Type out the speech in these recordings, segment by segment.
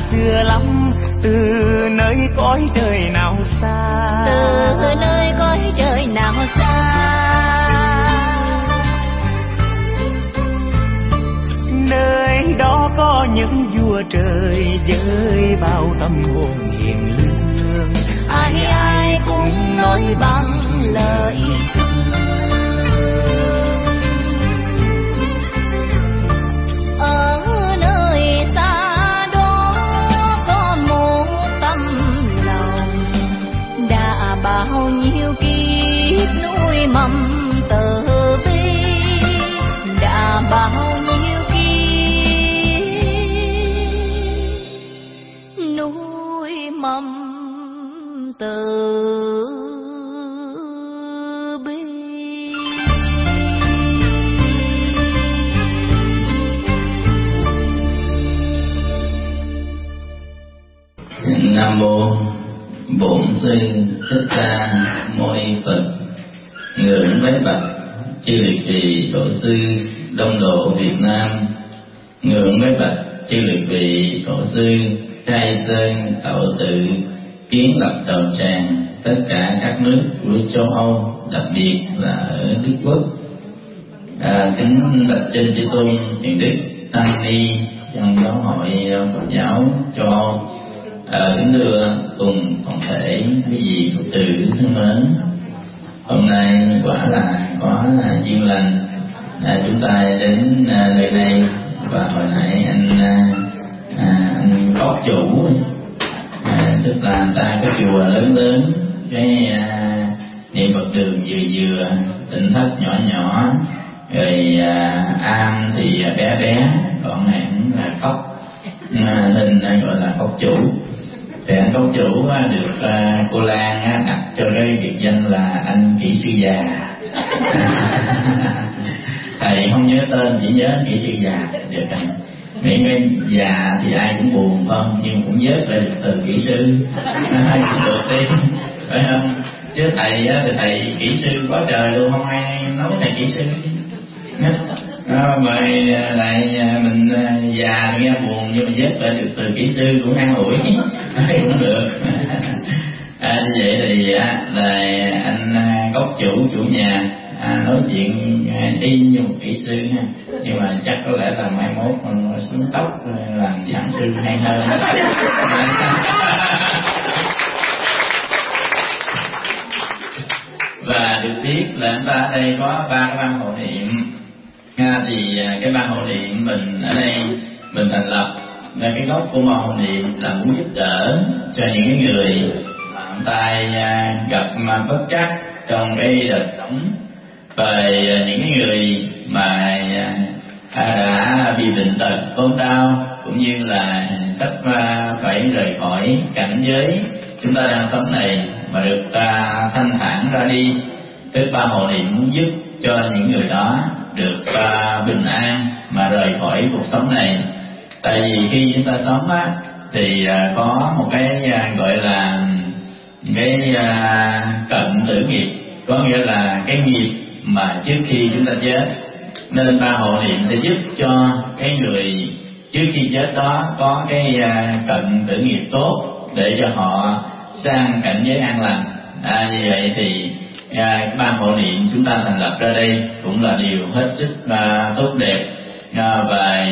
xưa lắm, từ nơi cõi trời nào xa, từ nơi cõi trời nào xa. Nơi đó có những vua trời với bao tâm hồn hiền lương, ai ai cũng nói bằng lời thương. Ở nơi xa đó có một tâm lòng, đã bao nhiêu kiếp nuôi mầm từ bi, đã bao nhiêu kiếp nuôi mầm từ bi. Nam mô Bổn Sư Thích Ca Mâu Ni Phật. Ngưỡng bái bạch chư liệt vị tổ sư Đông Độ Việt Nam. Ngưỡng bái bạch chư liệt vị tổ sư Khai Sơn Tậu Tự Kiến Lập Đầu Tràng tất cả các nước của châu Âu, đặc biệt là ở Đức Quốc. Kính bạch trên chư tôn hiền đức tăng ni trong giáo hội Phật giáo châu Âu. Kính thưa cùng toàn thể quý vị Phật tử thân mến, hôm nay quả là có duyên lành chúng ta đến nơi đây. Và hồi nãy anh cốc chủ, tức là anh ta có chùa lớn lớn, cái niệm Phật đường vừa tỉnh thất nhỏ nhỏ, rồi am thì bé bé, còn hẳn là cốc hình gọi là cốc chủ. Thì anh cốc chủ được cô Lan đặt cho cái biệt danh là anh kỹ sư già. Thầy không nhớ tên, chỉ nhớ kỹ sư già được rồi. Miễn cái già thì ai cũng buồn không, nhưng cũng vớt lại được từ kỹ sư, ai cũng được đi, phải không? Chứ thầy thì thầy kỹ sư quá trời luôn, không ai nói thầy kỹ sư. Mà lại mình già nghe buồn, nhưng mà vớt lại được từ kỹ sư cũng an ủi, cũng được. Như vậy thì là anh cốc chủ nhà nói chuyện y như một kỹ sư ha, nhưng mà chắc có lẽ là mai mốt xuống tóc làm giảng sư hay hơn. Và được biết là anh ta ở đây có 3 cái ban hộ niệm. Thì cái ban hộ niệm mình ở đây mình thành lập là cái gốc của ban hộ niệm là muốn giúp đỡ cho những cái người mà tay gặp bất trắc trong cái đời sống, về những cái người mà đã bị bệnh tật ốm đau, cũng như là sắp phải rời khỏi cảnh giới chúng ta đang sống này mà được thanh thản ra đi. Tức ban hộ niệm muốn giúp cho những người đó được bình an mà rời khỏi cuộc sống này. Tại vì khi chúng ta sống thì có một cái gọi là cái cận tử nghiệp, có nghĩa là cái nghiệp mà trước khi chúng ta chết, nên ban hộ niệm sẽ giúp cho cái người trước khi chết đó có cái cận tử nghiệp tốt để cho họ sang cảnh giới an lành. Như vậy thì ban hộ niệm chúng ta thành lập ra đây cũng là điều hết sức tốt đẹp, và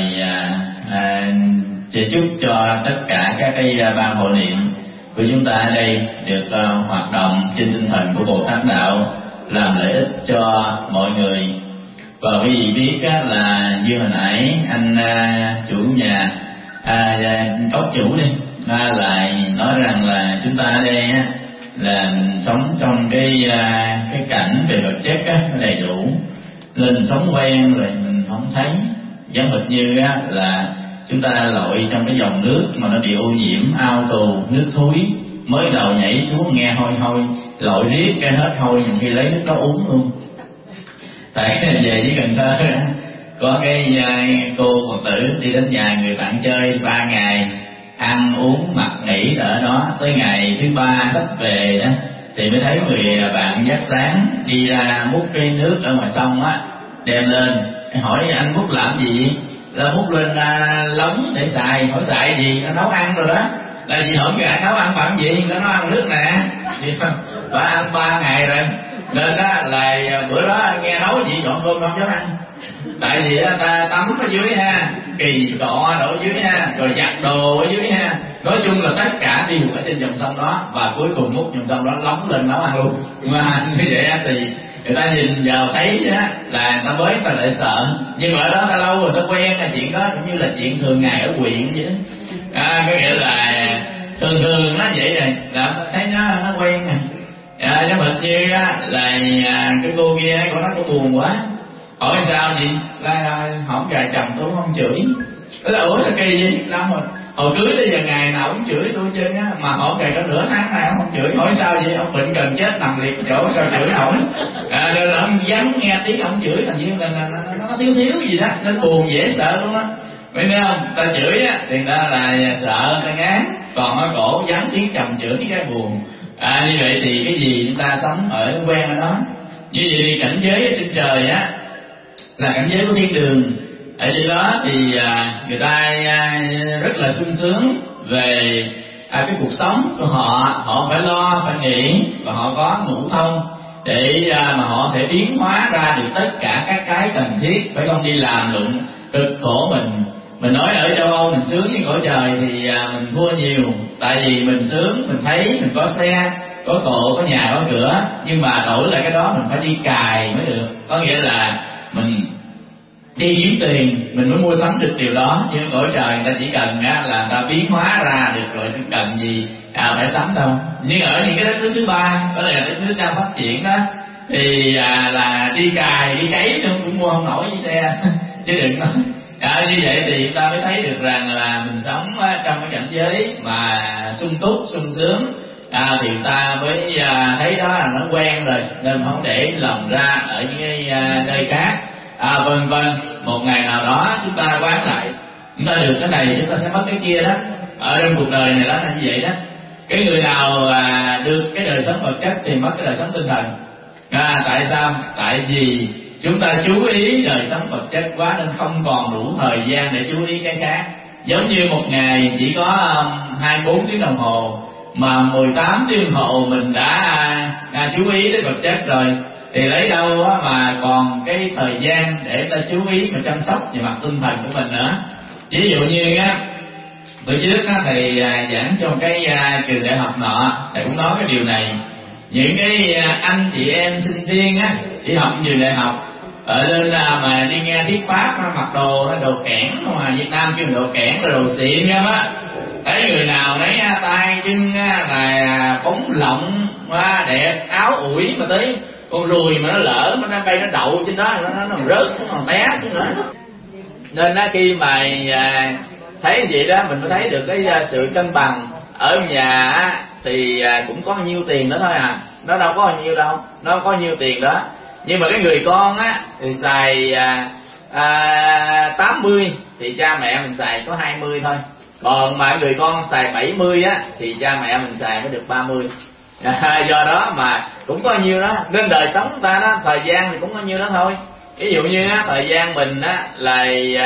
sẽ chúc cho tất cả các cái ban hộ niệm của chúng ta ở đây được hoạt động trên tinh thần của Bồ Tát đạo, làm lợi ích cho mọi người. Và quý vị biết là như hồi nãy anh chủ nhà cốc chủ đi lại nói rằng là chúng ta ở đây là mình sống trong cái cảnh về vật chất đầy đủ, nên sống quen rồi mình không thấy, giống hệt như là chúng ta lội trong cái dòng nước mà nó bị ô nhiễm, ao tù, nước thúi, mới đầu nhảy xuống nghe hôi hôi, lội riết cái hết hôi, nhiều khi lấy nước đó uống luôn. Tại về với Cần Thơ có cái cô Phật tử đi đến nhà người bạn chơi 3 ngày, ăn uống mặc nghỉ ở đó, tới ngày thứ 3 sắp về đó thì mới thấy người bạn giác sáng đi ra múc cái nước ở ngoài sông đem lên, hỏi anh múc làm gì? Là múc lên lóng để xài. Hỏi xài gì? Nó nấu ăn rồi đó. Là gì hổm gà nấu ăn bằng gì? Nó nấu ăn nước nè. Bà ăn 3 ngày rồi. Nên á là bữa đó nghe nói gì dọn cơm không dám ăn. Tại vì ta tắm ở dưới ha, kỳ cọ đổ dưới ha, rồi giặt đồ ở dưới ha. Nói chung là tất cả đều ở trên dòng sông đó, và cuối cùng múc dòng sông đó lóng lên nấu ăn luôn. Mà như vậy á thì người ta nhìn vào thấy á là người ta mới ta lại sợ, nhưng mà ở đó ta lâu rồi ta quen là chuyện đó, cũng như là chuyện thường ngày ở huyện vậy đó. Có nghĩa là thường nó vậy rồi, là thấy nó quen rồi. Giống hệt như á là cái cô kia cô nói cô buồn quá, hỏi sao gì là hổng gà chồng tôi không chửi. Thế là ủa sao kỳ vậy? Đâu mà hồi cưới tới giờ ngày nào cũng chửi tôi trên á, mà hổng gà có nửa tháng này không chửi. Hỏi sao vậy? Ông bệnh gần chết nằm liệt chỗ sao chửi nổi. Nên là ông dám nghe tiếng ông chửi, làm như là nó thiếu gì đó, nó buồn dễ sợ luôn á. Biết không? Ta chửi á thì ta là sợ, ta ngán, còn ở cổ dám tiếng chồng chửi cái buồn. Như vậy thì cái gì chúng ta sống ở quen ở đó. Như vậy thì cảnh giới ở trên trời á là cảnh giới của thiên đường. Ở trên đó thì người ta rất là sung sướng về cái cuộc sống của họ. Họ phải lo, phải nghĩ, và họ có ngũ thông để mà họ thể biến hóa ra được tất cả các cái cần thiết, phải không đi làm lụng cực khổ mình nói ở châu Âu mình sướng với cõi trời thì mình thua nhiều. Tại vì mình sướng, mình thấy mình có xe, có cộ, có nhà, có cửa, nhưng mà đổi lại cái đó mình phải đi cài mới được. Có nghĩa là mình đi kiếm tiền mình mới mua sắm được điều đó. Nhưng cõi trời người ta chỉ cần là người ta biến hóa ra được rồi, không cần gì phải sắm đâu. Nhưng ở những cái đất nước thứ ba, đó là đất nước đang phát triển đó, thì là đi cài đi cấy cũng mua không nổi với xe chứ đừng nói. Như vậy thì chúng ta mới thấy được rằng là mình sống trong cái cảnh giới mà sung túc, sung sướng, thì ta mới thấy đó là nó quen rồi, nên không để lòng ra ở những cái nơi khác. Vân vân, một ngày nào đó chúng ta quán lại, chúng ta được cái này chúng ta sẽ mất cái kia đó. Ở trong cuộc đời này đó là như vậy đó. Cái người nào được cái đời sống vật chất thì mất cái đời sống tinh thần. Tại sao? Tại vì chúng ta chú ý đời sống vật chất quá nên không còn đủ thời gian để chú ý cái khác. Giống như một ngày chỉ có 24 tiếng đồng hồ, mà 18 tiếng đồng hồ mình đã chú ý đến vật chất rồi, thì lấy đâu mà còn cái thời gian để ta chú ý và chăm sóc về mặt tinh thần của mình nữa. Ví dụ như bữa trước thầy giảng trong cái trường đại học nọ, thầy cũng nói cái điều này. Những cái anh chị em sinh viên đi học trường đại học ở lên mà đi nghe thuyết pháp mặc đồ kẽn, mà Việt Nam kêu đồ kẽn là đồ xịn á. Thấy người nào đấy tay chân là bóng lộng đẹp, áo ủi, mà tới con ruồi mà nó lỡ nó bay nó đậu trên đó, nó rớt xuống, nó té xuống nữa. Nên khi mà thấy vậy đó mình mới thấy được cái sự cân bằng. Ở nhà thì cũng có nhiêu tiền đó thôi nó đâu có nhiêu đâu, nó có nhiêu tiền đó. Nhưng mà cái người con thì xài 80 thì cha mẹ mình xài có 20 thôi. Còn mà người con xài 70 thì cha mẹ mình xài mới được 30. Do đó mà cũng có nhiêu đó, nên đời sống ta đó, thời gian thì cũng có nhiêu đó thôi. Ví dụ như thời gian mình là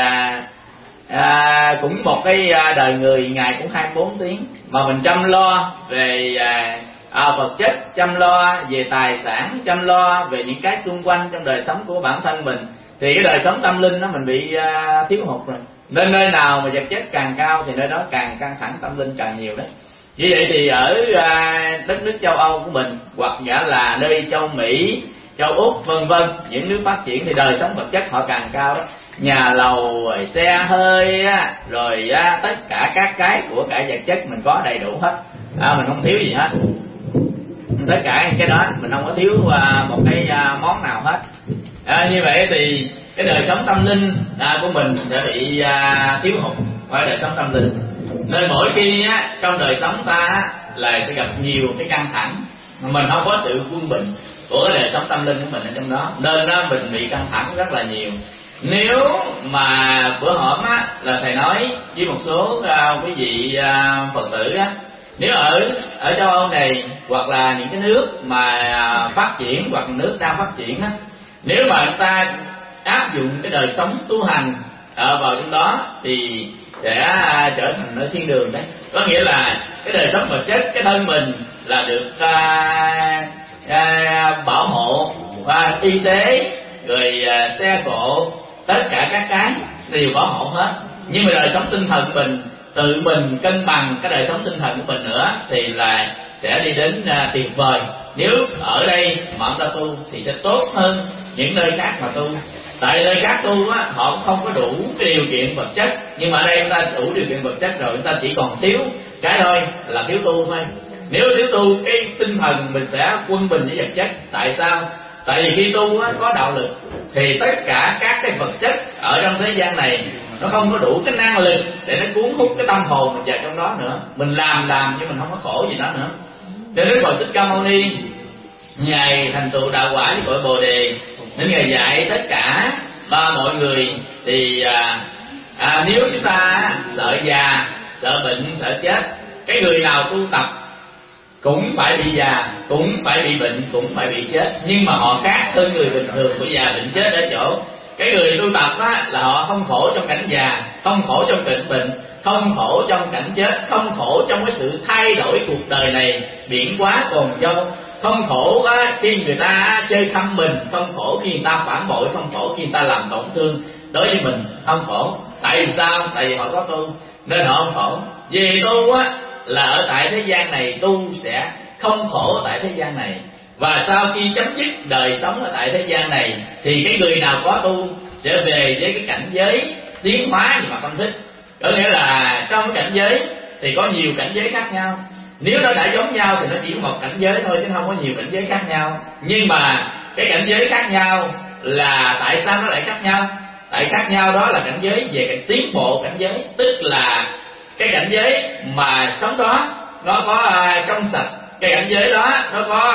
cũng một cái đời người ngày cũng 24 tiếng, mà mình chăm lo về vật chất, chăm lo về tài sản, chăm lo về những cái xung quanh trong đời sống của bản thân mình, thì cái đời sống tâm linh mình bị thiếu hụt rồi. Nên nơi nào mà vật chất càng cao thì nơi đó càng căng thẳng tâm linh càng nhiều đấy. Như vậy thì ở đất nước châu Âu của mình, hoặc nghĩa là nơi châu Mỹ, châu Úc vân vân, những nước phát triển thì đời sống vật chất họ càng cao đó. Nhà lầu, rồi xe hơi, rồi tất cả các cái của cải vật chất mình có đầy đủ hết, mình không thiếu gì hết. Tất cả cái đó mình không có thiếu một cái món nào hết. Như vậy thì cái đời sống tâm linh của mình sẽ bị thiếu hụt qua đời sống tâm linh. Nên mỗi khi trong đời sống ta là sẽ gặp nhiều cái căng thẳng, mình không có sự quân bình của đời sống tâm linh của mình ở trong đó, nên mình bị căng thẳng rất là nhiều. Nếu mà bữa hổm là thầy nói với một số quý vị Phật tử nếu ở châu Âu này, hoặc là những cái nước mà phát triển hoặc nước đang phát triển nếu mà người ta áp dụng cái đời sống tu hành vào trong đó thì sẽ trở thành nơi thiên đường đấy. Có nghĩa là cái đời sống vật chất, cái thân mình là được bảo hộ và y tế, rồi xe cộ, tất cả các cái đều bảo hộ hết. Nhưng mà đời sống tinh thần mình, tự mình cân bằng cái đời sống tinh thần của mình nữa thì là sẽ đi đến tuyệt vời. Nếu ở đây mà ông ta tu thì sẽ tốt hơn những nơi khác mà tu. Tại nơi khác tu á, họ không có đủ cái điều kiện vật chất, nhưng mà ở đây chúng ta đủ điều kiện vật chất rồi, chúng ta chỉ còn thiếu cái thôi là thiếu tu thôi. Nếu thiếu tu, cái tinh thần mình sẽ quân bình với vật chất. Tại sao? Tại vì khi tu á, có đạo lực thì tất cả các cái vật chất ở trong thế gian này nó không có đủ cái năng lực để nó cuốn hút cái tâm hồn mình vào trong đó nữa. Mình làm nhưng mình không có khổ gì đó nữa. Cho nên Đức Phật Thích Ca Mâu Ni ngài thành tựu đạo quả với cội Bồ Đề, nên ngài dạy tất cả mọi người thì nếu chúng ta sợ già, sợ bệnh, sợ chết, cái người nào tu tập cũng phải bị già, cũng phải bị bệnh, cũng phải bị chết. Nhưng mà họ khác hơn người bình thường của già bệnh chết ở chỗ cái người tu tập á, là họ không khổ trong cảnh già, không khổ trong cảnh bệnh, không khổ trong cảnh chết, không khổ trong cái sự thay đổi cuộc đời này biển quá cồn dâu, không khổ khi người ta chơi khăm mình, không khổ khi người ta phản bội, không khổ khi người ta làm tổn thương đối với mình, không khổ. Tại vì sao? Tại vì họ có tu nên họ không khổ. Vì tu á là ở tại thế gian này tu sẽ không khổ tại thế gian này, và sau khi chấm dứt đời sống ở tại thế gian này thì cái người nào có tu sẽ về với cái cảnh giới tiến hóa gì mà không thích. Có nghĩa là trong cái cảnh giới thì có nhiều cảnh giới khác nhau. Nếu nó đã giống nhau thì nó chỉ một cảnh giới thôi chứ không có nhiều cảnh giới khác nhau. Nhưng mà cái cảnh giới khác nhau là tại sao nó lại khác nhau? Tại khác nhau đó là cảnh giới về cái tiến bộ cảnh giới, tức là cái cảnh giới mà sống đó nó có trong sạch, cái cảnh giới đó nó có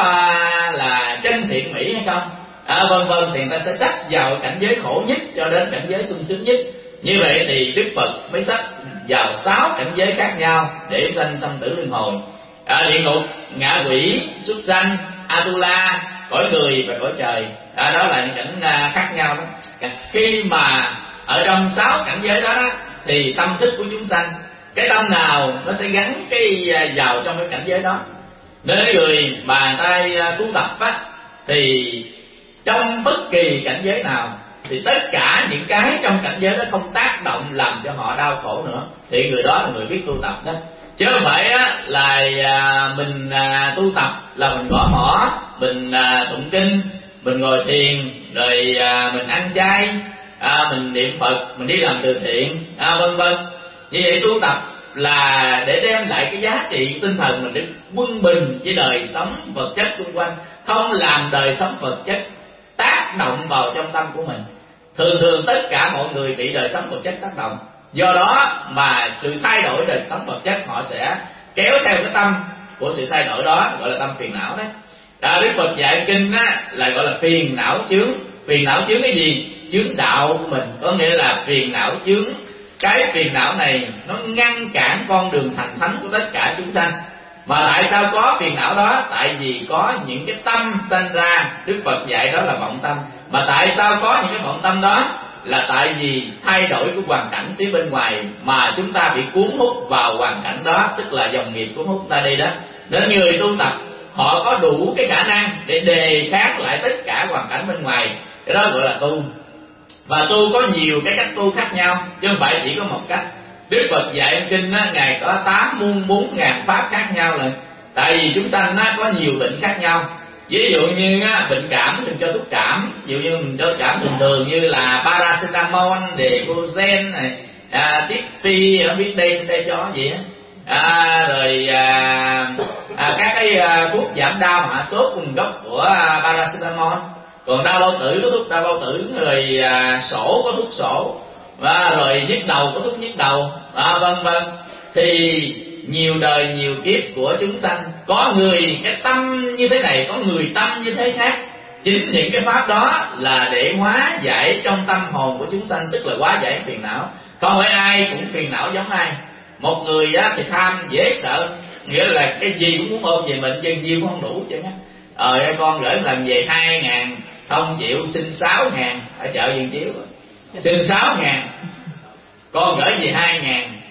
là chân thiện mỹ hay không, vân vân, thì người ta sẽ sách vào cảnh giới khổ nhất cho đến cảnh giới sung sướng nhất. Như vậy thì Đức Phật mới sách vào 6 cảnh giới khác nhau để sanh sanh tử luân hồi: địa ngục, ngạ quỷ, súc sanh, Atula, cõi người và cõi trời. Đó là những cảnh khác nhau đó. Khi mà ở trong 6 cảnh giới đó thì tâm thức của chúng sanh, cái tâm nào nó sẽ gắn cái vào trong cái cảnh giới đó. Nên người mà ta tu tập á thì trong bất kỳ cảnh giới nào thì tất cả những cái trong cảnh giới đó không tác động làm cho họ đau khổ nữa, thì người đó là người biết tu tập đó. Chứ không phải á là mình tu tập là mình gõ mõ, mình tụng kinh, mình ngồi thiền, rồi mình ăn chay, mình niệm Phật, mình đi làm từ thiện, vân vân. Như vậy tu tập là để đem lại cái giá trị tinh thần mình được quân bình với đời sống vật chất xung quanh, không làm đời sống vật chất tác động vào trong tâm của mình. Thường tất cả mọi người bị đời sống vật chất tác động, do đó mà sự thay đổi đời sống vật chất họ sẽ kéo theo cái tâm của sự thay đổi đó, gọi là tâm phiền não đấy. Đức Phật dạy kinh á, là gọi là phiền não chướng. Phiền não chướng cái gì? Chướng đạo của mình, có nghĩa là phiền não chướng. Cái phiền não này nó ngăn cản con đường thành thánh của tất cả chúng sanh. Mà tại sao có phiền não đó? Tại vì có những cái tâm sanh ra. Đức Phật dạy đó là vọng tâm. Mà tại sao có những cái vọng tâm đó? Là tại vì thay đổi của hoàn cảnh phía bên ngoài mà chúng ta bị cuốn hút vào hoàn cảnh đó, tức là dòng nghiệp cuốn hút ta đi đó. Nên người tu tập họ có đủ cái khả năng để đề kháng lại tất cả hoàn cảnh bên ngoài. Cái đó gọi là tu. Và tu có nhiều cái cách tu khác nhau, chứ không phải chỉ có một cách. Đức Phật dạy kinh á, Ngài có 8 muôn 4.000 pháp khác nhau rồi. Tại vì chúng sanh có nhiều bệnh khác nhau. Ví dụ như bệnh cảm mình cho thuốc cảm, ví dụ như mình cho cảm thường thường như là paracetamol, Decozen này, Tiếp Phi, không biết đây cho gì á, rồi các cái thuốc giảm đau hạ sốt nguồn gốc của paracetamol. Còn đau bao tử có thuốc đau bao tử, rồi sổ có thuốc sổ, và rồi nhức đầu có thuốc nhức đầu, vân vân. Thì nhiều đời nhiều kiếp của chúng sanh, có người cái tâm như thế này, có người tâm như thế khác. Chính những cái pháp đó là để hóa giải trong tâm hồn của chúng sanh, tức là hóa giải phiền não. Không phải ai cũng phiền não giống ai. Một người thì tham dễ sợ, nghĩa là cái gì cũng muốn ôm về mình, chân nhiêu cũng không đủ chứ. Con gửi một lần về 2.000 không chịu, xin 6.000 ở chợ Vườn Chiếu, xin 6.000, con gửi về 2.000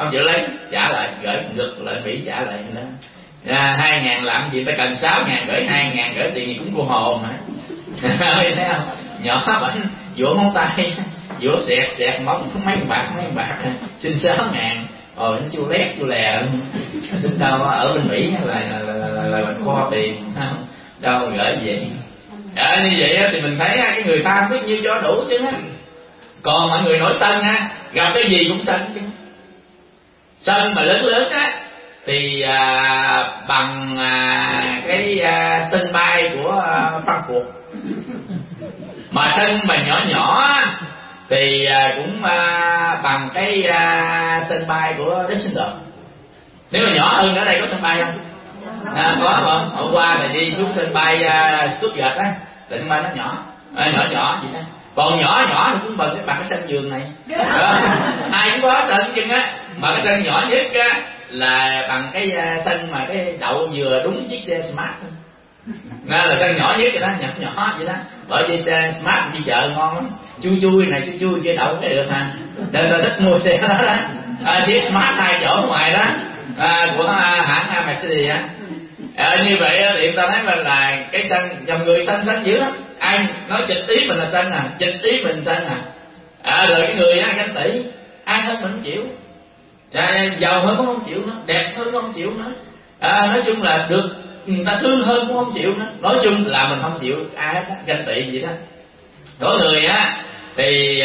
không chịu lấy, trả lại, gửi ngược lại Mỹ trả lại đó. 2.000 làm gì, ta cần 6.000 gửi 2.000, gửi tiền gì cũng cô hồn hả? Thấy không? Nhỏ bảnh vỗ móng tay, vỗ xẹt móng mấy bạc, xin 6.000, nó chua lét chua lè luôn. Đứng đâu ở bên Mỹ là kho tiền, không? Đâu gửi gì. Như vậy thì mình thấy cái người ta biết nhiêu cho đủ chứ. Còn mọi người nổi sân ha, gặp cái gì cũng sân chứ. Sân mà lớn á thì bằng cái sân bay của Frankfurt, mà sân mà nhỏ thì cũng bằng cái sân bay của Düsseldorf. Nếu mà nhỏ hơn ở đây có sân bay không? Có không? Hôm qua thì đi xuống sân bay Stuttgart á, sân bay nó nhỏ vậy đó. Còn nhỏ thì cũng bằng cái sân vườn này. Ai cũng có sân chừng á, mà cái sân nhỏ nhất á là bằng cái sân mà cái đậu vừa đúng chiếc xe Smart. Nó là sân nhỏ nhất vậy đó, nhỏ vậy đó. Bởi vì xe Smart đi chợ ngon lắm, chui này chui kia đậu cái được ha. Nên là thích mua xe đó đó. Chiếc Smart 2 chỗ ngoài đó của hãng Mercedes á. Như vậy thì ta thấy mình là cái sân, dòng người sân dữ lắm. Ai nói chịch ý mình là sân chịch ý mình sân rồi cái người ganh tị, ai hơn mình không chịu, giàu hơn cũng không chịu nữa, đẹp hơn cũng không chịu nữa, nói chung là được người ta thương hơn cũng không chịu nữa. Nói chung là mình không chịu ai hết, ganh tị gì đó. Có người thì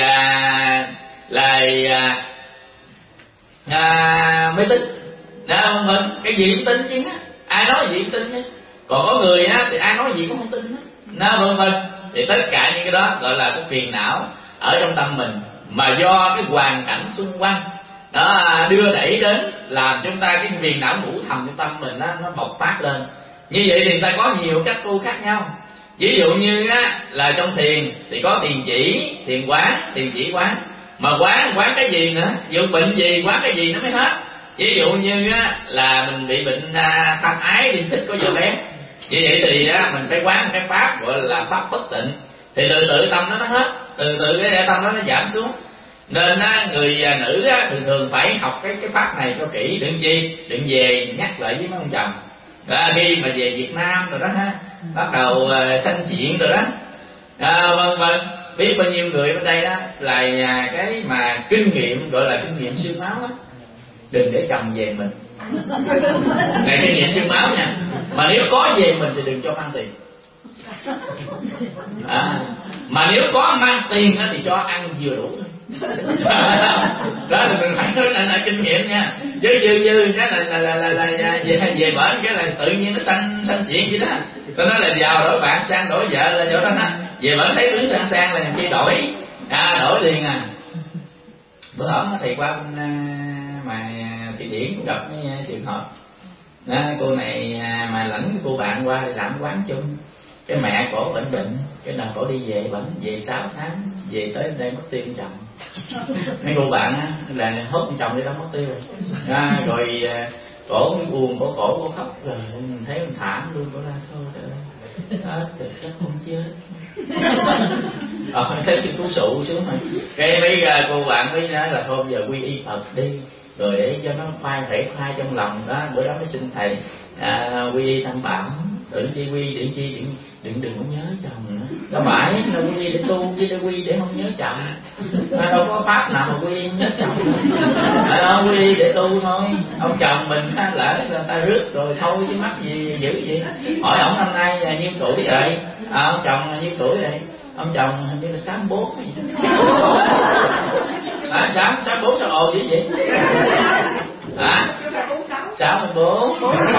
mới tin, không mình cái gì cũng tin chứ, ai nói gì cũng tin chứ. Còn có người thì ai nói gì cũng không tin hết. Thì tất cả những cái đó gọi là cái phiền não ở trong tâm mình, mà do cái hoàn cảnh xung quanh nó đưa đẩy đến, làm chúng ta cái phiền não ngủ thầm trong tâm mình nó bộc phát lên. Như vậy thì ta có nhiều cách tu khác nhau. Ví dụ như là trong thiền thì có thiền chỉ, thiền quán, thiền chỉ quán. Mà quán cái gì nữa, ví dụ bệnh gì quán cái gì nó mới hết. Ví dụ như là mình bị bệnh tham ái liên thích có giờ bé, như vậy thì mình phải quán cái pháp gọi là pháp bất tịnh, thì từ từ tâm nó hết, từ cái tâm nó giảm xuống. Nên người nữ thường phải học cái pháp này cho kỹ, đừng về nhắc lại với mấy ông chồng. Khi mà về Việt Nam rồi đó bắt đầu sanh chuyện rồi đó, vân biết bao nhiêu người bên đây đó là cái mà kinh nghiệm gọi là kinh nghiệm siêu máu á, đừng để chồng về mình. Này kinh nghiệm siêu máu nha. Mà nếu có về mình thì đừng cho mang tiền. Mà nếu có mang tiền thì cho ăn vừa đủ thôi. Đó là mình phải nói là kinh nghiệm nha. Chứ dư cái là về bển cái là tự nhiên nó sanh chuyện vậy đó. Tôi nói là giàu đổi bạn, sang đổi vợ là chỗ đó đó. Về bển thấy tướng sang là chi đổi, đổi liền Bữa hổm thầy qua bên mà Thụy Điển cũng gặp mấy trường hợp đó, cô này mà lãnh cái cô bạn qua làm quán chung, cái mẹ cổ bệnh, cái nào cổ đi về bệnh về 6 tháng, về tới đây mất tiêu chồng. Mấy cô bạn là hốt chồng đi đâu mất tiêu rồi cổ buồn, cổ khóc, rồi mình thấy mình thảm luôn, cổ ra thôi trời chắc không chết. Thấy cái cú sụ xuống rồi, cái mấy cô bạn mới nói là thôi giờ quy y Phật đi, rồi để cho nó khoai trong lòng đó. Bữa đó mới xin thầy quy y Tam Bảo, đừng chi quy, đừng có nhớ chồng nữa. Đâu phải là quy y để tu chứ, để quy để không nhớ chồng. Đâu có pháp nào mà quy y nhớ chồng. Quy y để tu thôi. Ông chồng mình lỡ người ta rước rồi thôi chứ mắc gì dữ gì. Hỏi ổng năm nay nhiêu tuổi vậy? Ông chồng nhiêu tuổi vậy? Ông chồng hình như là 64 gì đó. 64 sao ồn dữ vậy? 64.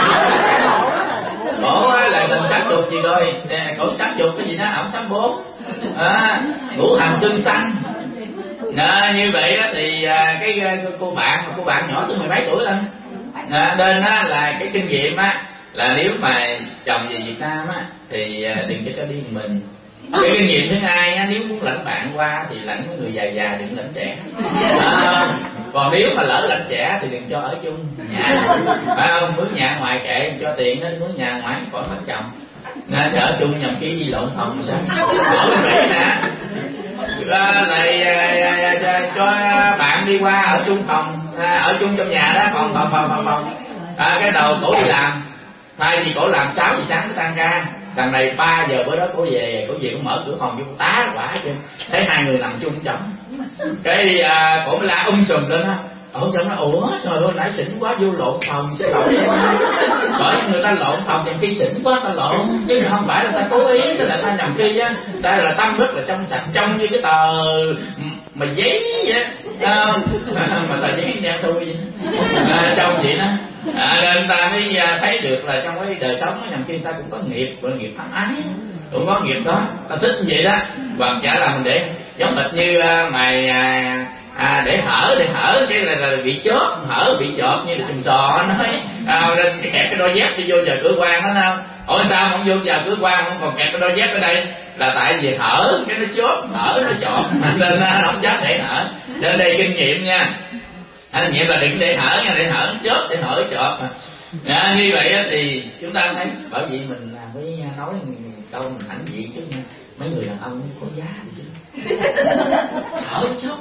Cổ là gần 60 gì rồi, cổ 60 cái gì đó, ổng 64. Ngũ hành tương xanh. Như vậy đó thì cái cô bạn nhỏ tới 10 mấy tuổi lên. Nên là cái kinh nghiệm là nếu mà chồng về Việt Nam thì đừng cho đi mình. Cái kinh nghiệm thứ hai nếu muốn lãnh bạn qua thì lãnh người già, đừng lãnh trẻ. Còn nếu mà lỡ lãnh trẻ thì đừng cho ở chung nhà, phải không? Mướn nhà ngoài kệ, cho tiền nên mướn nhà ngoài khỏi mất chồng. Nên ở chung nhầm khi đi lộn phòng sao? Ở bên Mỹ nè, này cho bạn bạn đi qua ở chung phòng, ở chung trong nhà đó, phòng. Cái đầu cổ đi làm, thay vì cổ làm 6 giờ sáng mới tan ca, đằng này 3 giờ bữa đó cổ về cổ mở cửa phòng vô tá quả chứ, thấy hai người nằm chung chồng, cái cổ mới la sùm lên á. Ông chồng nói ủa trời ơi nãy xỉn quá vô lộn phòng sẽ lộn bởi người ta lộn phòng thì khi xỉn quá ta lộn chứ không phải là ta cố ý, tức là ta nhầm khi á, ta là tâm rất là trong sạch, trong như cái tờ mà giấy vậy mà tờ giấy đen thui vậy trong vậy đó. Nên ta mới thấy được là trong cái đời sống nhầm khi ta cũng có nghiệp, gọi là nghiệp thân ái, cũng có nghiệp đó, ta thích như vậy đó, hoặc giả là mình để giống hệt như mày để hở cái là bị chóp, hở bị chọt như là chùm sò nói nên kẹt cái đôi dép đi vô giờ cửa quan đó đâu. Ủa sao không vô giờ cửa quan không còn kẹt cái đôi dép ở đây, là tại vì hở cái nó chóp, hở nó chọt nên nó không dám để hở. Nên đây kinh nghiệm nha, kinh nghiệm là đừng để hở nha, để hở nó chóp, để hở chọt. Như vậy thì chúng ta thấy bởi vì mình mới nói câu mình hãnh diện chứ mấy người đàn ông có giá gì chứ hở chóp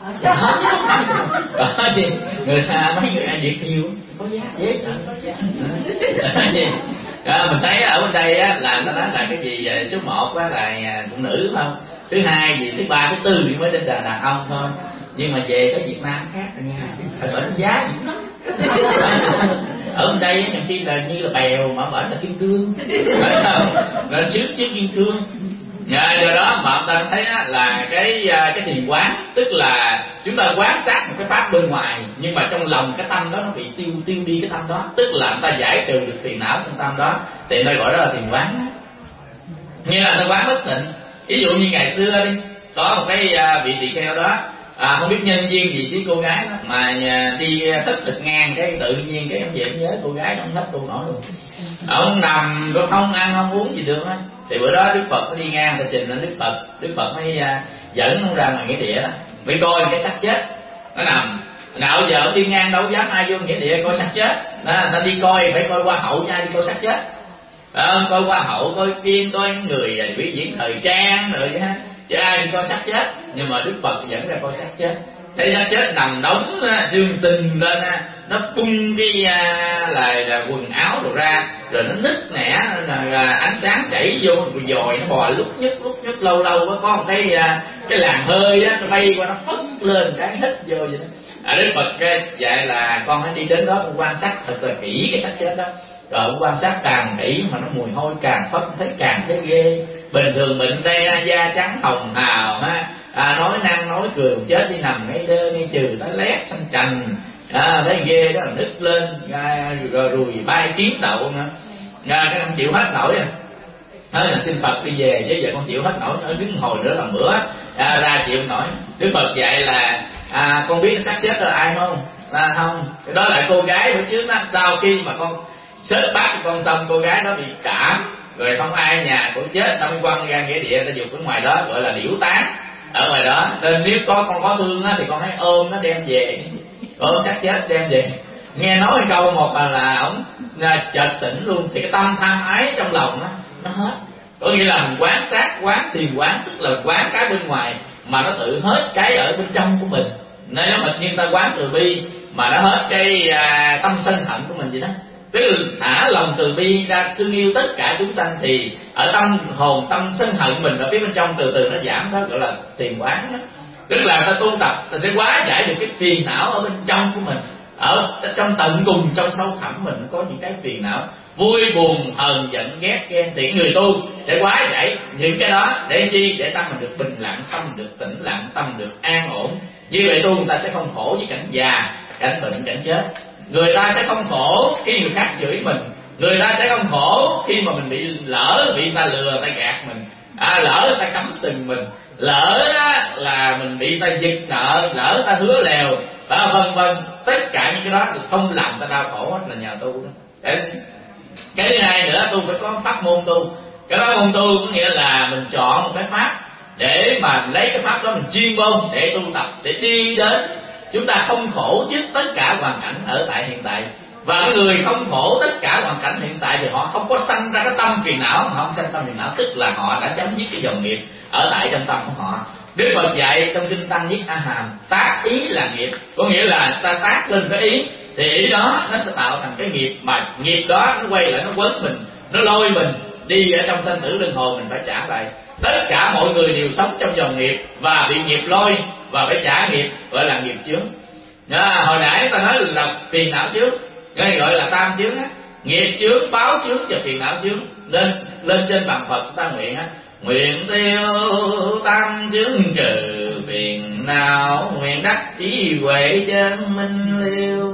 thì người ta mấy người Việt nhiều có giá dễ sợ. Mình thấy ở bên đây á, là nó nói là cái gì số 1 á, là phụ nữ không, thứ hai gì, thứ ba, thứ tư thì mới đến là đàn ông thôi. Nhưng mà về tới Việt Nam khác rồi nha, phải bệnh giá dữ lắm. Ở bên đây nhiều khi là như là bèo mà bệnh là kim cương, phải không? Là trước kim cương. Do đó mà ta thấy là cái thiền quán, tức là chúng ta quan sát một cái pháp bên ngoài, nhưng mà trong lòng cái tâm đó nó bị tiêu đi cái tâm đó, tức là người ta giải trừ được phiền não trong tâm đó, thì người ta gọi đó là thiền quán. Như là ta quán bất tịnh, ví dụ như ngày xưa đi, có một cái vị tỳ kheo đó, không biết nhân duyên gì với cô gái đó mà đi thất thực ngang, cái tự nhiên cái ông về nhớ cô gái không hết tu nổi luôn. Ông nằm rồi không ăn không uống gì được á. Thì bữa đó Đức Phật có đi ngang, ta trình lên Đức Phật mới dẫn ông ra ngoài nghĩa địa đó, mới coi cái xác chết nó nằm. Nào giờ ông đi ngang đâu dám ai vô nghĩa địa coi xác chết đó, ta đi coi phải coi qua hậu nha, đi coi xác chết. Coi qua hậu, coi phim, coi người biểu diễn thời trang rồi ha, chứ ai đi coi xác chết. Nhưng mà Đức Phật dẫn ra coi xác chết, thấy xác chết nằm đóng xương sình lên, nó bung cái là quần áo rồi ra, rồi nó nứt nẻ, ánh sáng chảy vô, rồi dòi nó bò lúc nhúc lâu có một cái làn hơi đó, nó bay qua nó phất lên cái hít vô vậy đó. Đức Phật dạy là con hãy đi đến đó con quan sát thật là kỹ cái xác chết đó, rồi quan sát càng kỹ mà nó mùi hôi càng phất, thấy càng thấy ghê. Bình thường bệnh đây da trắng hồng hào ha, nói năng nói cười một chết đi nằm ngay đơ ngay trừ nó lét xanh cành, thấy ghê đó, là nứt lên rồi rùi bay kiếm đậu nữa, cái không chịu hết nổi à. Nói là xin Phật đi về chứ giờ con chịu hết nổi, nó đứng hồi nữa làm bữa ra chịu nổi. Đức Phật dạy là con biết xác chết là ai không? Không, đó là cô gái bữa trước đó, sau khi mà con sớt bát con xong cô gái đó bị cảm rồi không ai nhà của chết, ta mới quăng ra nghĩa địa, ta dục ở ngoài đó gọi là điểu tán ở ngoài đó. Nên nếu con có thương á thì con hãy ôm nó đem về, ôm xác chết đem về. Nghe nói câu một là ổng chợt tỉnh luôn, thì cái tâm tham ái trong lòng nó hết. Có nghĩa là mình quán sát, quán thiền quán, tức là quán cái bên ngoài mà nó tự hết cái ở bên trong của mình. Nếu mà như ta quán từ bi mà nó hết cái tâm sân hận của mình vậy đó, tức là thả lòng từ bi ra thương yêu tất cả chúng sanh, thì ở tâm hồn tâm sân hận mình ở phía bên trong từ từ nó giảm, đó gọi là thiền quán đó. Tức là ta tu tập ta sẽ hóa giải được cái phiền não ở bên trong của mình, ở trong tận cùng trong sâu thẳm mình có những cái phiền não vui buồn hờn giận ghét ghen, thì người tu sẽ hóa giải những cái đó để chi, để tâm mình được bình lặng, tâm được tĩnh lặng, tâm được an ổn. Như vậy tu người ta sẽ không khổ với cảnh già, cảnh bệnh, cảnh chết. Người ta sẽ không khổ khi người khác chửi mình, người ta sẽ không khổ khi mà mình bị lỡ bị ta lừa ta gạt mình, lỡ ta cắm sừng mình, lỡ là mình bị ta giật nợ, lỡ ta hứa lèo, vân vân. Tất cả những cái đó không làm ta đau khổ hết là nhờ tu đó. Cái thứ hai nữa, tu phải có pháp môn tu. Cái pháp môn tu có nghĩa là mình chọn một cái pháp để mà lấy cái pháp đó mình chuyên môn để tu tập, để đi đến chúng ta không khổ trước tất cả hoàn cảnh ở tại hiện tại. Và cái người không khổ tất cả hoàn cảnh hiện tại thì họ không có sanh ra cái tâm phiền não, họ không sanh tâm phiền não, tức là họ đã chấm dứt cái dòng nghiệp ở tại trong tâm của họ. Đức Phật dạy trong kinh Tăng Nhất A Hàm, tác ý là nghiệp, có nghĩa là ta tác lên cái ý thì ý đó nó sẽ tạo thành cái nghiệp, mà nghiệp đó nó quay lại nó quấn mình, nó lôi mình đi ở trong sanh tử luân hồi, mình phải trả lại. Tất cả mọi người đều sống trong dòng nghiệp và bị nghiệp lôi và phải trả nghiệp, gọi là nghiệp chướng. Hồi nãy ta nói là phiền não chướng, nên gọi là tam chướng á, nghiệp chướng, báo chướng và phiền não chướng. Nên lên trên bàn Phật ta nguyện á, nguyện tiêu tam chướng trừ phiền não, nguyện đắc trí huệ trên minh liêu.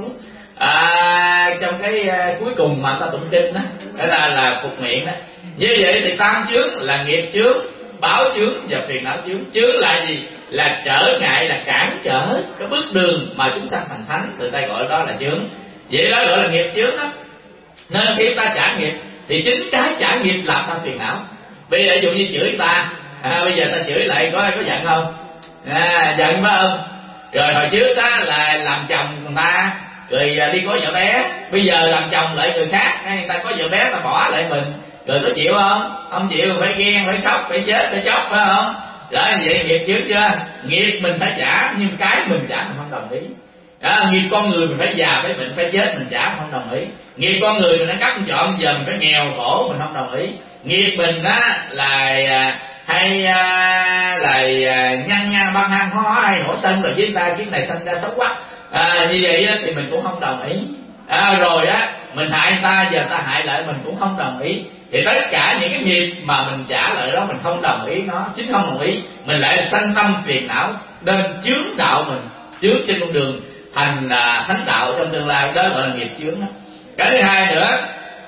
Trong cái cuối cùng mà ta tụng kinh đó, đó là phục nguyện đó. Như vậy thì tam chướng là nghiệp chướng, báo chướng và phiền não chướng. Chướng là gì? Là trở ngại, là cản trở cái bước đường mà chúng sanh thành thánh, người ta gọi đó là chướng. Vậy đó gọi là nghiệp chướng đó. Nên khi ta trả nghiệp thì chính cái trả nghiệp làm ta phiền não. Bây giờ ví dụ như chửi ta, bây giờ ta chửi lại có giận không? Giận phải không? Rồi hồi trước á là làm chồng người ta, rồi đi có vợ bé, bây giờ làm chồng lại người khác, hay người ta có vợ bé ta bỏ lại mình, rồi có chịu không? Không chịu, phải ghen, phải khóc, phải chết, phải chóc, phải không? Đó, vậy nghiệp chướng chưa? Nghiệp mình phải trả, nhưng cái mình trả mình không đồng ý. Nghiệp con người mình phải già, phải bệnh, phải chết, mình trả mình không đồng ý. Nghiệp con người mình đã cắt chọn, giờ mình phải nghèo khổ, mình không đồng ý. Nghiệp mình đó là hay là nhăn nhăn băng hăng ho hay nổi sân rồi với ta, kiếp này sinh ra xấu quá. Như vậy á, thì mình cũng không đồng ý. Rồi á, mình hại người ta, giờ ta hại lại mình cũng không đồng ý. Thì tất cả những cái nghiệp mà mình trả lại đó mình không đồng ý nó, chính không đồng ý, mình lại sanh tâm phiền não, nên chướng đạo mình, chướng trên con đường thành thánh đạo trong tương lai, đó gọi là nghiệp chướng đó. Cái thứ hai nữa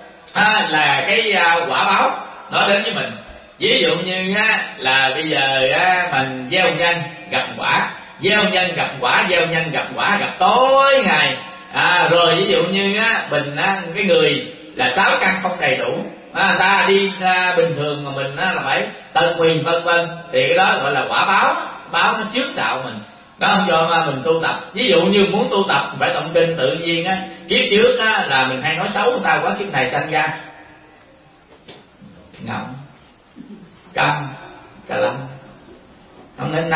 là cái quả báo nó đến với mình. Ví dụ như là bây giờ mình gieo nhân gặp quả, gieo nhân gặp quả, gieo nhân gặp quả, gặp tối ngày. Rồi ví dụ như mình cái người là 6 căn không đầy đủ, ta đi bình thường mà mình là phải tận quyền vân vân, thì cái đó gọi là quả báo. Báo nó trước đạo mình, nó không cho mình tu tập. Ví dụ như muốn tu tập phải tụng kinh, tự nhiên kiếp trước là mình hay nói xấu người ta quá, kiếp này sanh ra ngậm, câm, cà lâm, không nên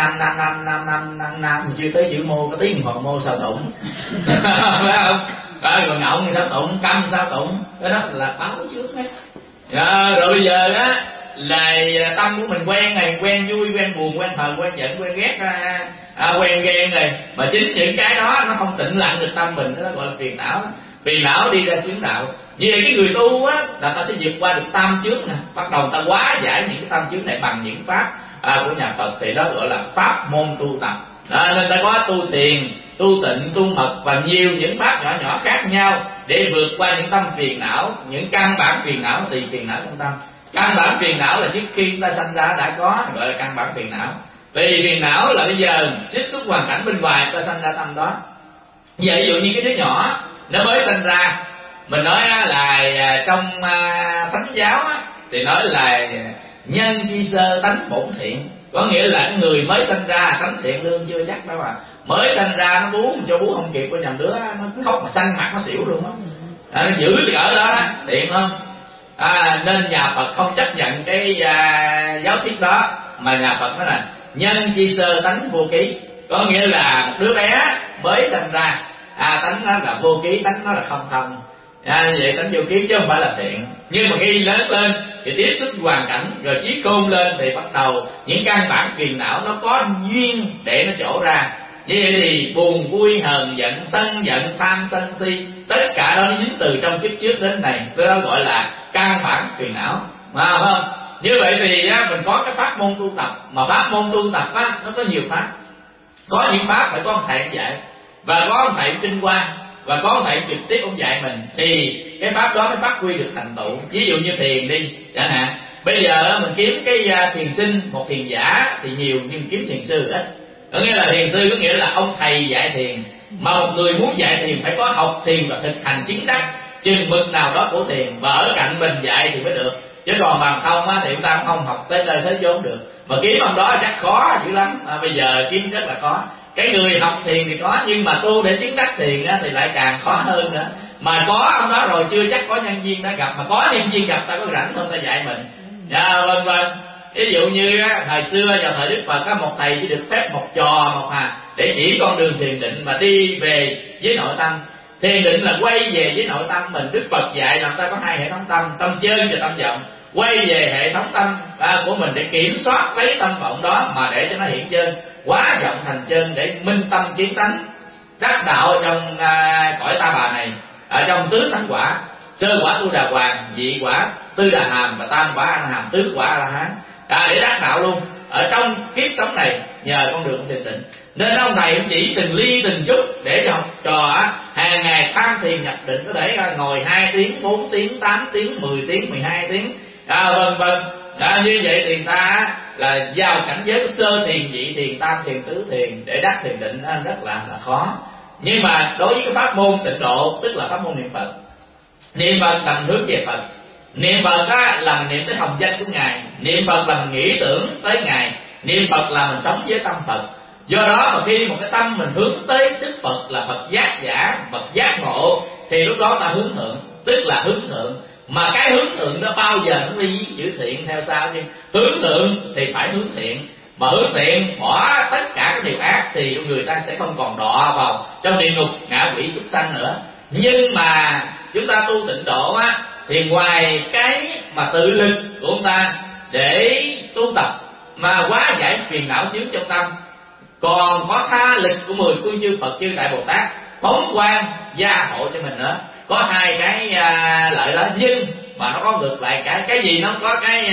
năm mình chưa tới chữ mô, có tiếng Phật mô sao tụng phải không? Rồi ngọng sao tụng, câm sao tụng, cái đó là báo trước đấy. Rồi bây giờ là tâm của mình quen này, quen vui, quen buồn, quen hờn, quen giận, quen ghét, quen ghen này, mà chính những cái đó nó không tịnh lặng được tâm mình, đó gọi là phiền não. Phiền não đi ra chướng đạo. Như vậy cái người tu là ta sẽ vượt qua được tam chướng nè, bắt đầu ta hóa giải những cái tam chướng này bằng những pháp của nhà Phật, thì đó gọi là pháp môn tu tập. Nên ta có tu thiền, tu tịnh, tu mật và nhiều những pháp nhỏ nhỏ khác nhau để vượt qua những tâm phiền não, những căn bản phiền não, tùy phiền não trong tâm. Căn bản phiền não là trước khi ta sanh ra đã có, gọi là căn bản phiền não. Vì phiền não là bây giờ trích xuất hoàn cảnh bên ngoài ta sanh ra tâm đó. Vậy ví dụ như cái đứa nhỏ nó mới sanh ra, mình nói là trong thánh giáo thì nói là nhân chi sơ tánh bổn thiện, có nghĩa là người mới sanh ra tánh thiện lương chưa chắc đâu mới sanh ra nó bú cho bú không kịp, có nhầm đứa nó khóc mà xanh mặt nó xỉu luôn nó giữ cái ở đó thiện không? Nên nhà Phật không chấp nhận cái giáo thuyết đó, mà nhà Phật nói là nhân chi sơ tánh vô ký, có nghĩa là một đứa bé mới sanh ra tánh nó là vô ký, tánh nó là không không. Vậy tánh vô ký chứ không phải là thiện. Nhưng mà khi lớn lên thì tiếp xúc hoàn cảnh rồi trí khôn lên thì bắt đầu những căn bản phiền não nó có duyên để nó trổ ra. Như vậy thì buồn vui hờn giận sân giận tham sân si, tất cả đó nó dính từ trong kiếp trước đến này, đó gọi là căn bản phiền não, phải không? Như vậy thì mình có cái pháp môn tu tập, mà pháp môn tu tập nó có nhiều pháp. Có những pháp phải có một thầy dạy, và có một thầy kinh qua, và có một thầy trực tiếp ông dạy mình, thì cái pháp đó mới phát huy được thành tựu. Ví dụ như thiền đi chẳng hạn, bây giờ mình kiếm cái thiền sinh, một thiền giả thì nhiều, nhưng kiếm thiền sư ít. Có nghĩa là thiền sư có nghĩa là ông thầy dạy thiền, mà một người muốn dạy thiền phải có học thiền và thực hành chính đắc chừng mực nào đó của thiền, và ở cạnh mình dạy thì mới được. Chứ còn bằng không thì chúng ta không học tới nơi tới chốn được. Mà kiếm ông đó chắc khó dữ lắm. Bây giờ kiếm rất là khó. Cái người học thiền thì có, nhưng mà tu để chứng đắc thiền thì lại càng khó hơn nữa. Mà có ông đó rồi chưa chắc có nhân viên đã gặp, mà có nhân viên gặp ta có rảnh không ta dạy mình, vân vân. Ví dụ như thời xưa vào thời Đức Phật một thầy chỉ được phép một trò một để chỉ con đường thiền định mà đi về với nội tâm. Thiền định là quay về với nội tâm mình. Đức Phật dạy là ta có hai hệ thống tâm, tâm chân và tâm vọng. Quay về hệ thống tâm của mình để kiểm soát lấy tâm vọng đó mà để cho nó hiện chân, hóa vọng thành chân, để minh tâm kiến tánh, đắc đạo trong cõi ta bà này, ở trong tứ thánh quả: sơ quả Tu Đà Hoàng, nhị quả Tư Đà Hàm và tam quả A La Hàm, tứ quả A La Hán, để đắc đạo luôn ở trong kiếp sống này nhờ con đường thiền định. Nên ông thầy chỉ từng ly từng chút để cho học trò hàng ngày tham thiền nhập định, có thể ngồi 2 tiếng, 4 tiếng, 8 tiếng, 10 tiếng, 12 tiếng, vân vân. Như vậy thì ta là vào cảnh giới sơ thiền, nhị thiền, tam thiền, tứ thiền để đắc thiền định rất là khó. Nhưng mà đối với cái pháp môn tịnh độ, tức là pháp môn niệm Phật, niệm Phật là mình hướng về Phật. Niệm Phật là mình niệm tới hồng danh của Ngài. Niệm Phật là mình nghĩ tưởng tới Ngài. Niệm Phật là mình sống với tâm Phật. Do đó mà khi một cái tâm mình hướng tới Đức Phật là Phật giác giả, Phật giác ngộ, thì lúc đó ta hướng thượng, tức là hướng thượng. Mà cái hướng thượng đó bao giờ nó đi chữ thiện theo sau chứ. Hướng thượng thì phải hướng thiện. Mà hướng thiện bỏ tất cả các điều ác thì người ta sẽ không còn đọa vào trong địa ngục, ngạ quỷ, súc sanh nữa. Nhưng mà chúng ta tu tịnh độ thì ngoài cái mà tự lực của chúng ta để tu tập mà hóa giải phiền não chướng trong tâm, còn có tha lực của 10 phương chư Phật chư Đại Bồ Tát phóng quang gia hộ cho mình nữa. Có hai cái lợi đó, nhưng mà nó có ngược lại cái gì nó có cái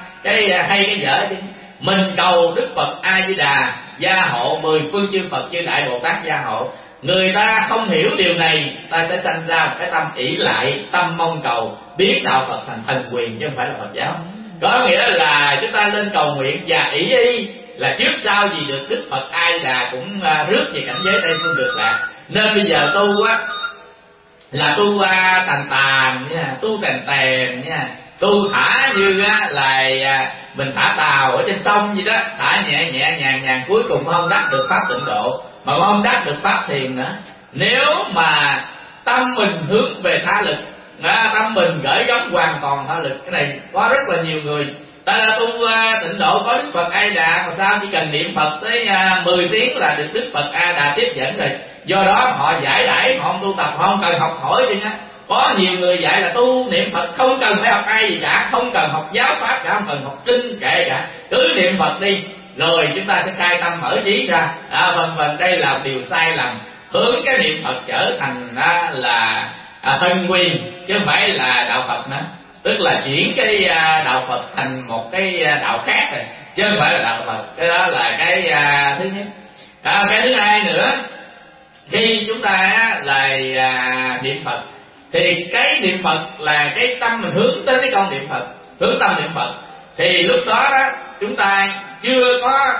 hay cái dở chứ. Mình cầu Đức Phật A Di Đà gia hộ, 10 phương chư Phật chư Đại Bồ Tát gia hộ. Người ta không hiểu điều này, ta sẽ sanh ra một cái tâm ỷ lại, tâm mong cầu biến đạo Phật thành thần quyền, chứ không phải là Phật giáo. Có nghĩa là chúng ta lên cầu nguyện và ỷ y là trước sau gì được Đức Phật A Di Đà cũng rước về cảnh giới Tây Phương Cực Lạc. Nên bây giờ tu là tu tàn nha, tu tèn nha, tu thả như là mình thả tàu ở trên sông vậy đó, thả nhẹ nhẹ nhàng nhàng, cuối cùng không đắc được pháp tịnh độ, mà không đắc được pháp thiền nữa. Nếu mà tâm mình hướng về tha lực, tâm mình gửi gắm hoàn toàn tha lực, cái này có rất là nhiều người ta đã tu tịnh độ có Đức Phật A Di Đà mà sao chỉ cần niệm Phật tới 10 tiếng là được Đức Phật A Di Đà tiếp dẫn rồi. Do đó họ giải đãi, họ không tu tập, họ không cần học hỏi gì nha. Có nhiều người dạy là tu niệm Phật không cần phải học ai gì cả, không cần học giáo pháp cả, không cần học kinh kệ cả, cứ niệm Phật đi rồi chúng ta sẽ khai tâm mở trí ra. Vân vân, đây là điều sai lầm, hướng cái niệm Phật trở thành là thân quyền chứ không phải là đạo Phật nữa. Tức là chuyển cái đạo Phật thành một cái đạo khác rồi, chứ không phải là đạo Phật. Cái đó là cái thứ nhất. Cái thứ hai nữa, khi chúng ta là niệm Phật thì cái niệm Phật là cái tâm mình hướng tới cái con niệm Phật, hướng tâm niệm Phật, thì lúc đó chúng ta chưa có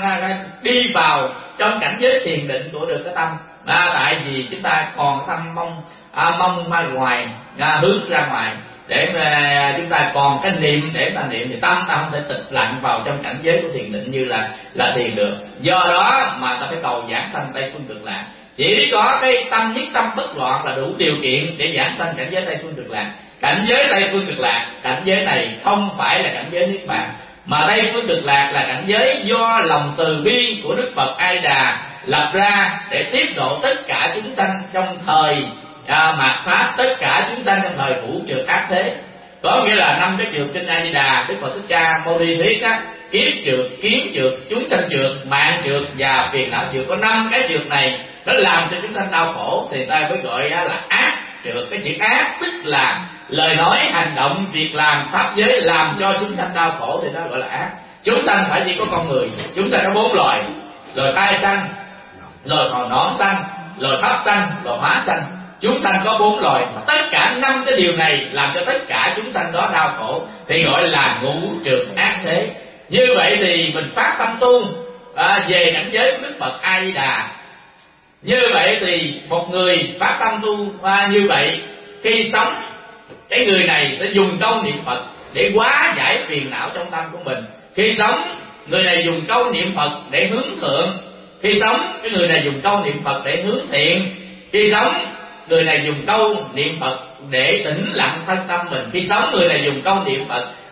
đi vào trong cảnh giới thiền định của được cái tâm. Tại vì chúng ta còn tâm mong ra ngoài, hướng ra ngoài, để mà chúng ta còn cái niệm để mà niệm thì tâm ta không thể tịch lặng vào trong cảnh giới của thiền định như là thiền được. Do đó mà ta phải cầu giảng sanh Tây Phương Cực Lạc. Chỉ có cái tâm nhất tâm bất loạn là đủ điều kiện để giảng sanh cảnh giới Tây Phương Cực Lạc. Cảnh giới Tây Phương Cực Lạc, cảnh giới này không phải là cảnh giới niết bàn, mà Tây Phương Cực Lạc là cảnh giới do lòng từ bi của Đức Phật A Di Đà lập ra để tiếp độ tất cả chúng sanh trong thời mạt pháp, tất cả chúng sanh trong thời vũ trượt ác thế. Có nghĩa là 5 cái trượt trên A Di Đà Đức Phật Thích Ca Mâu Ni thuyết kiếp trượt, kiến trượt, chúng sanh trượt, mạng trượt và phiền não trượt. Có 5 cái trượt này nó làm cho chúng sanh đau khổ thì ta mới gọi là ác trượt. Cái chữ ác tức là lời nói, hành động, việc làm, pháp giới làm cho chúng sanh đau khổ thì nó gọi là ác. Chúng sanh phải chỉ có con người, chúng sanh có 4 loài: loài tai sanh, loài nón sanh, loài thấp sanh, loài hóa sanh. Chúng sanh có 4 loài, mà tất cả 5 cái điều này làm cho tất cả chúng sanh đó đau khổ thì gọi là ngũ trượt ác thế. Như vậy thì mình phát tâm tu về cảnh giới của Đức Phật A Di Đà. Như vậy thì một người phát tâm tu như vậy, khi sống cái người này sẽ dùng câu niệm Phật để hóa giải phiền não trong tâm của mình. Khi sống người này dùng câu niệm Phật để hướng thượng. Khi sống cái người này dùng câu niệm Phật để hướng thiện. Khi sống người này dùng câu niệm Phật để tĩnh lặng thân tâm mình. Khi sống người này dùng câu niệm Phật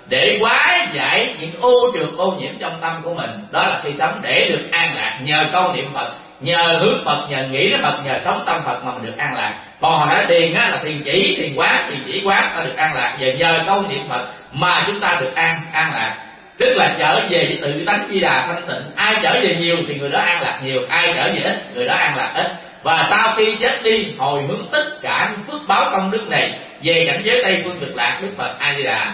để hóa giải những ô trượt ô nhiễm trong tâm của mình. Đó là khi sống để được an lạc, nhờ câu niệm Phật, nhờ hướng Phật, nhờ nghĩ đến Phật, nhờ sống tâm Phật mà mình được an lạc. Còn hồi nãy thiền á là thiền chỉ, thiền quán ta được an lạc. Giờ nhờ câu niệm Phật mà chúng ta được an lạc, tức là trở về với tự tánh Di Đà thanh tịnh. Ai trở về nhiều thì người đó an lạc nhiều, ai trở về ít người đó an lạc ít. Và sau khi chết đi hồi hướng tất cả những phước báo công đức này về cảnh giới Tây Phương Cực Lạc Đức Phật A Di Đà.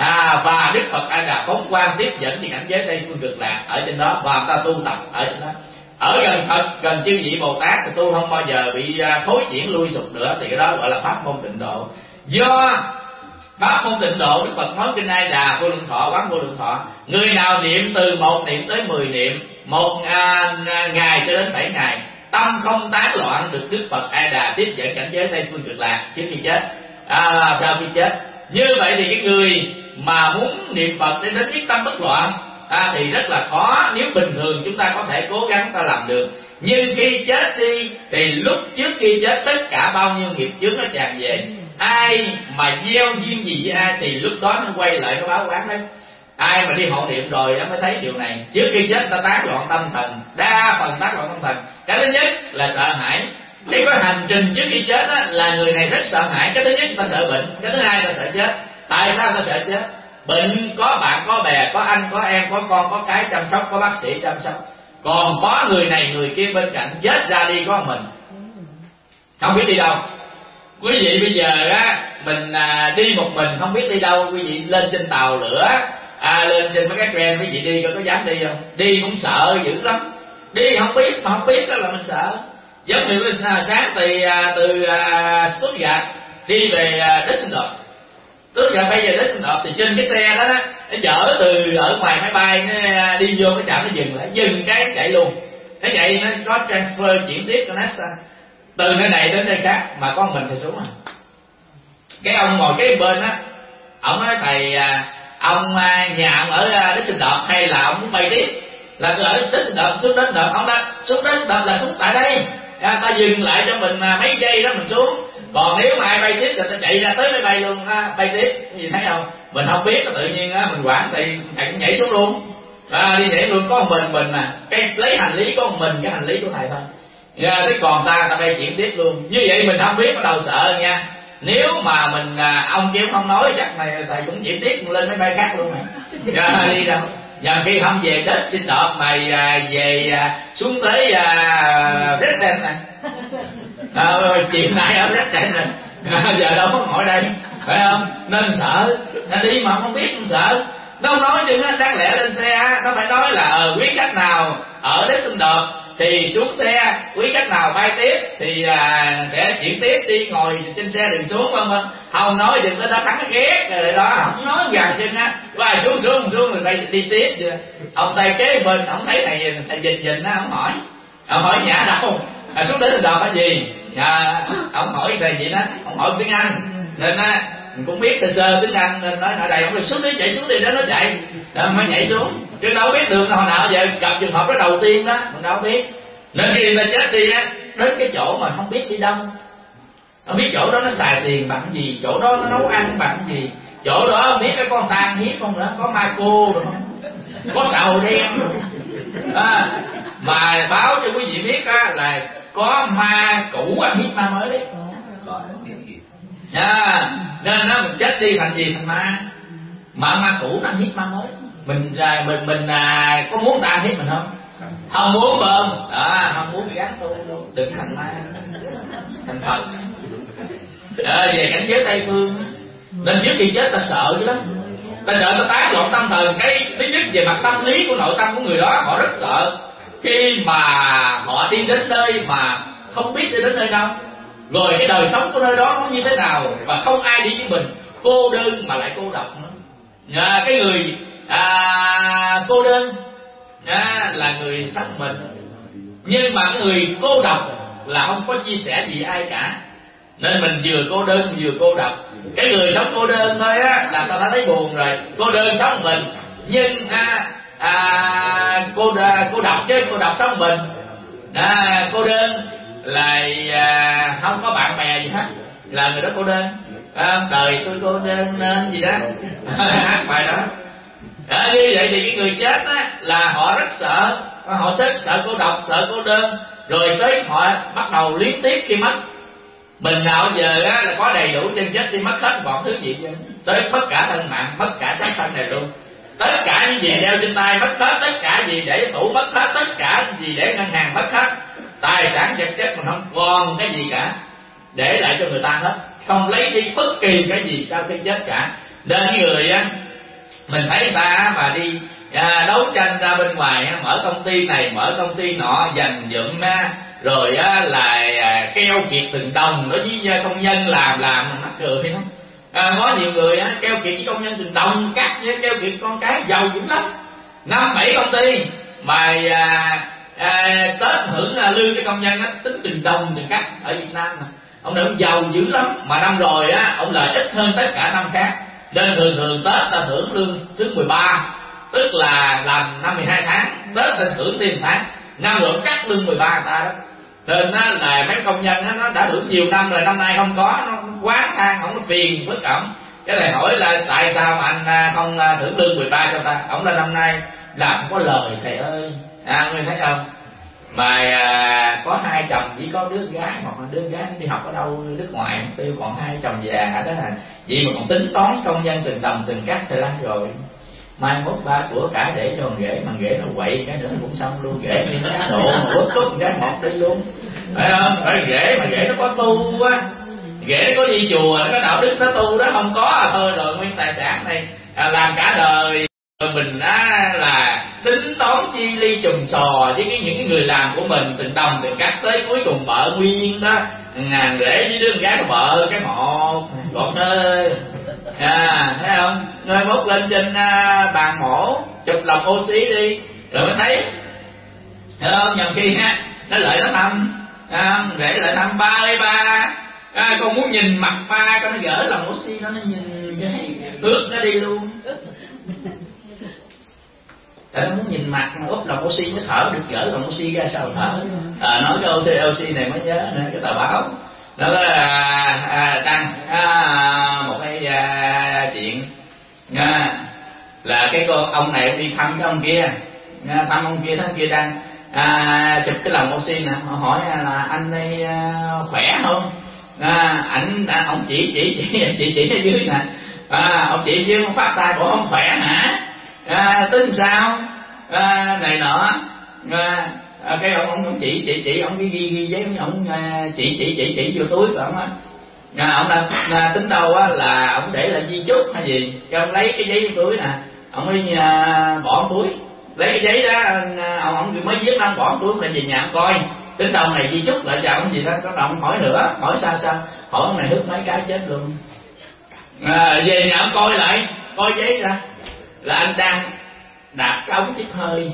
Và Đức Phật A Di Đà phóng quang tiếp dẫn về cảnh giới Tây Phương Cực Lạc ở trên đó, và ta tu tập ở trên đó. Ở gần Phật, gần chư vị Bồ Tát thì tu không bao giờ bị thối chuyển lui sụp nữa, thì cái đó gọi là pháp môn tịnh độ. Do pháp môn tịnh độ, Đức Phật nói kinh A Di Đà Vô Lượng Thọ quán Vô Lượng Thọ, người nào niệm từ 1 niệm tới 10 niệm, 1 ngày cho đến 7 ngày, tâm không tán loạn, được Đức Phật A Di Đà tiếp dẫn cảnh giới Tây Phương Cực Lạc trước khi chết. Sau khi chết, như vậy thì cái người mà muốn niệm Phật để đến nhất tâm bất loạn thì rất là khó. Nếu bình thường chúng ta có thể cố gắng ta làm được, nhưng khi chết đi thì lúc trước khi chết tất cả bao nhiêu nghiệp chướng nó tràn về. Ai mà gieo duyên gì với ai thì lúc đó nó quay lại nó báo quán đấy. Ai mà đi hộ niệm rồi nó mới thấy điều này. Trước khi chết ta tán loạn tâm thần, đa phần tán loạn tâm thần. Cái thứ nhất là sợ hãi. Cái có hành trình trước khi chết á, là người này rất sợ hãi. Cái thứ nhất ta sợ bệnh, cái thứ hai ta sợ chết. Tại sao ta sợ chết? Bệnh có bạn có bè, có anh có em, có con có cái chăm sóc, có bác sĩ chăm sóc. Còn có người này người kia bên cạnh, chết ra đi có mình, không biết đi đâu. Quý vị bây giờ á, mình đi một mình không biết đi đâu. Quý vị lên trên tàu lửa, lên trên mấy cái train, quý vị đi có dám đi không? Đi cũng sợ dữ lắm. Đi không biết, mà không biết đó là mình sợ. Giống như sáng từ Stuttgart đi về Düsseldorf. Tức là bây giờ Düsseldorf thì trên cái xe đó nó chở từ ở ngoài máy bay nó đi vô cái trạm, nó dừng lại, dừng cái chạy luôn. Cái chạy nó có transfer chuyển tiếp cho NASA từ nơi này đến nơi khác, mà có mình thì xuống à. Cái ông ngồi cái bên á, ông nói thầy ông nhà ông ở Düsseldorf hay là ông muốn bay tiếp? Là từ ở Düsseldorf xuống đến Düsseldorf, ông ta xuống đến Düsseldorf là xuống tại đây, ta dừng lại cho mình mấy giây đó mình xuống. Còn nếu mà ai bay tiếp thì ta chạy ra tới máy bay luôn, bay tiếp. Cái gì thấy không? Mình không biết, tự nhiên mình quản thì thầy cũng nhảy xuống luôn, đi nhảy luôn. Có một mình mà cái lấy hành lý có một mình cái hành lý của thầy thôi. Thế còn ta bay chuyển tiếp luôn. Như vậy mình không biết, bắt đầu sợ nha. Nếu mà mình ông kia không nói chắc này thầy cũng chuyển tiếp lên máy bay khác luôn này. Đi đâu? Và khi không về Tết xin đọt mà về xuống tới Dresden này, chiều nay ở Dresden rồi, giờ đâu có ngồi đây, phải không? Nên sợ, đi mà không biết không sợ. Nó không nói chứ nó đáng lẽ lên xe nó phải nói là quý khách nào ở Düsseldorf thì xuống xe, quý khách nào bay tiếp thì sẽ chuyển tiếp, đi ngồi trên xe đừng xuống, không? Không nói chừng nó đã thắng ghét rồi đó, không nói gần chừng á, và xuống rồi bay đi tiếp. Ông tay kế bên ông thấy thầy dịch á, ông hỏi nhà đâu, xuống đến Düsseldorf là gì? Ông hỏi thầy gì đó, ông hỏi tiếng Anh nên mình cũng biết sơ tiếng Anh nên nói ở đây ông được xuống đi, chạy xuống đi đó, nó chạy mới nhảy xuống, chứ đâu biết đường nào nào giờ gặp trường hợp đó đầu tiên đó mình đâu biết. Nên khi người ta chết đi á, đến cái chỗ mà không biết đi đâu, không biết chỗ đó nó xài tiền bằng gì, chỗ đó nó nấu ăn bằng gì, chỗ đó không biết cái con tang hiếp không nữa, có ma cô rồi không, có sầu đen rồi. Mà báo cho quý vị biết á là có ma cũ ăn hiếp ma mới đấy. Nên nó mình chết đi thành gì? Thành ma. Ma cũ nó hiếp ma mới. Mình có muốn ta hiếp mình không? Không muốn không? Không muốn gắn tu luôn, đừng thành ma, thành Phật. Về cảnh giới Tây Phương, nên trước khi chết ta sợ dữ lắm. Ta sợ ta tán loạn tâm thần. Cái thứ nhất về mặt tâm lý của nội tâm của người đó, họ rất sợ khi mà họ đi đến nơi mà không biết đi đến nơi đâu, rồi cái đời sống của nơi đó nó như thế nào, và không ai đi với mình, cô đơn mà lại cô độc nữa. Cái người cô đơn là người sống mình, nhưng mà cái người cô độc là không có chia sẻ gì ai cả, nên mình vừa cô đơn vừa cô độc. Cái người sống cô đơn thôi á là ta đã thấy buồn rồi. Cô đơn sống mình, nhưng cô độc chứ, cô độc sống mình. Cô đơn là không có bạn bè gì hết, là người đó cô đơn. đời tôi cô đơn nên gì đó hát bài đó. Như vậy thì cái người chết á là họ rất sợ, họ sợ cô độc, sợ cô đơn, rồi tới họ bắt đầu luyến tiếc khi mất. Mình nào giờ á là có đầy đủ chân chất thì mất hết bọn thứ gì vậy, tới mất cả thân mạng, mất cả xác thân này luôn, tất cả những gì đeo trên tay mất hết, tất cả gì để tủ mất hết, tất cả gì để ngân hàng mất hết, tài sản vật chất mình không còn cái gì cả để lại cho người ta hết, không lấy đi bất kỳ cái gì sau khi chết cả. Nên người á, mình thấy người ta mà đi đấu tranh ra bên ngoài, mở công ty này mở công ty nọ, dành dụm rồi là keo kiệt từng đồng đối với công nhân làm mình mắc cười lắm. Có nhiều người keo kiệt với công nhân từng đồng, cắt với keo kiệt con cái giàu dữ lắm, 5-7 công ty mà Tết hưởng lương cho công nhân tính từng đồng từng cắt. Ở Việt Nam mà ông này ông giàu dữ lắm, mà năm rồi ông lợi ích hơn tất cả năm khác. Nên thường Tết ta thưởng lương thứ 13, tức là làm năm 12 tháng, Tết ta thưởng tiền tháng, năm rồi cắt lương 13 người ta đó. Nên là mấy công nhân nó đã hưởng nhiều năm rồi, năm nay không có, nó quá than, không, nó phiền với ổng. Cái này hỏi là tại sao mà anh không thưởng lương 13 cho ta? Ổng là năm nay làm không có lời thầy ơi. Ngươi thấy không? Mà có 2 chồng chỉ có đứa gái, hoặc là đứa gái đi học ở đâu nước ngoài tiêu, còn 2 chồng già đó là vậy mà còn tính toán công nhân từng đồng từng cắt thì lắm rồi. Mai mốt ba của cả để cho ghế, mà ghế nó quậy cái nữa nó cũng xong luôn, ghế như nó độ mà quất cút cái một đi luôn, phải không? Phải ghế mà ghế nó có tu á, ghế có đi chùa, nó có đạo đức nó tu đó, không có thôi rồi nguyên tài sản này làm cả đời mình là tính toán chi ly chùm sò với những cái người làm của mình từng đồng từng cắt, tới cuối cùng vợ nguyên đó ngàn rễ với đứa con gái của vợ cái một gọn ơi. Thấy không? Rồi mốt lên trên bàn mổ chụp lọc oxy đi rồi mới thấy không? Nhầm khi nó lại nó thăm để lại thăm ba ơi ba, con muốn nhìn mặt ba, con nó gỡ lòng oxy nó nhìn cái ướt nó đi luôn. Tại nó muốn nhìn mặt mà úp lòng oxy nó thở được, gỡ lòng oxy ra sao thở. Nói cái oxy này mới nhớ nữa, cái tờ báo nó đăng một cái chuyện là cái ông này đi thăm cái ông kia, thăm ông kia đang chụp cái lòng oxy nè, họ hỏi là anh đây khỏe không? Ông chỉ ở dưới nè, ông chỉ dưới ông phát tay của ông khỏe hả? Tính sao? Này nọ. Cái ông chỉ ông ghi giấy, ông chỉ vô túi của ông á. Ông đang tính đâu á là ông để lại di chúc hay gì, cái ông lấy cái giấy vô túi nè, ông mới bỏ túi, lấy cái giấy đó ông mới viết ông bỏ túi lại về nhà ông coi tính đâu này di chúc lại cho ông gì đó. Có ông hỏi nữa, hỏi sao hỏi ông này hút mấy cái chết luôn. Về nhà ông coi lại, coi giấy ra là anh đang đạp cái ống tiếp hơi.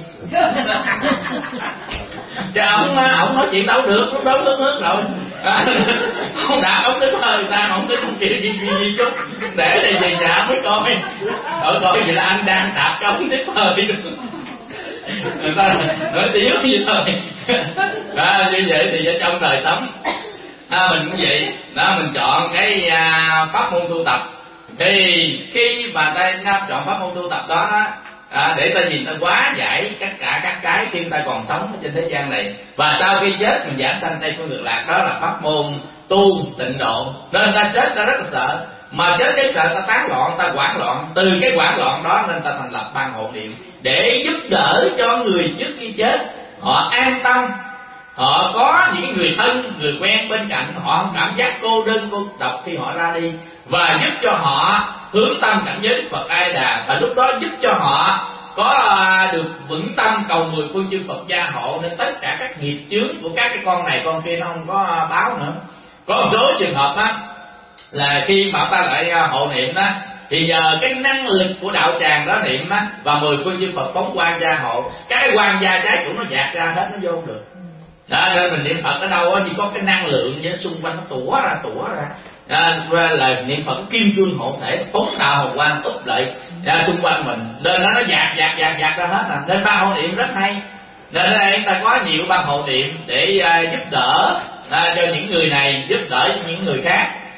Chứ ông nói chuyện đâu được, lúc đó nước rồi. Ông đạp ống tiếp hơi người ta, ông tính không chịu gì chút để đây về nhà mới coi. Coi vậy là anh đang đạp cái ống tiếp hơi. Người ta nói tiếng gì thôi. Như vậy thì ở trong đời sống mình cũng vậy đó, mình chọn cái pháp môn tu tập. Thì khi mà ta chọn pháp môn tu tập đó để ta nhìn ta hóa giải tất cả các cái khi ta còn sống ở trên thế gian này, và sau khi chết mình giảng sanh Tây Phương Cực Lạc, đó là pháp môn tu tịnh độ. Nên ta chết ta rất là sợ, mà chết cái sợ ta tán loạn, ta hoảng loạn, từ cái hoảng loạn đó nên ta thành lập ban hộ niệm để giúp đỡ cho người trước khi chết họ an tâm, họ có những người thân người quen bên cạnh, họ không cảm giác cô đơn cô độc khi họ ra đi, và giúp cho họ hướng tâm cảnh giới Đức Phật A Đà, và lúc đó giúp cho họ có được vững tâm cầu 10 phương chư Phật gia hộ, nên tất cả các nghiệp chướng của các cái con này con kia nó không có báo nữa. Có một số trường hợp đó là khi mà ta lại hộ niệm đó, thì nhờ cái năng lực của đạo tràng đó niệm đó, và 10 phương chư Phật phóng quang gia hộ, cái quang gia trái chủ nó dạt ra hết, nó vô không được. Đó, nên mình niệm Phật ở đâu chỉ có cái năng lượng với xung quanh nó tủa ra. Là niệm Phật kim cương hộ thể, phóng đạo hồng quang úp lại xung quanh mình, nên nó dạt ra hết. Nên ban hộ niệm rất hay. Nên ở đây ta có nhiều ban hộ niệm để giúp đỡ cho những người này, giúp đỡ những người khác.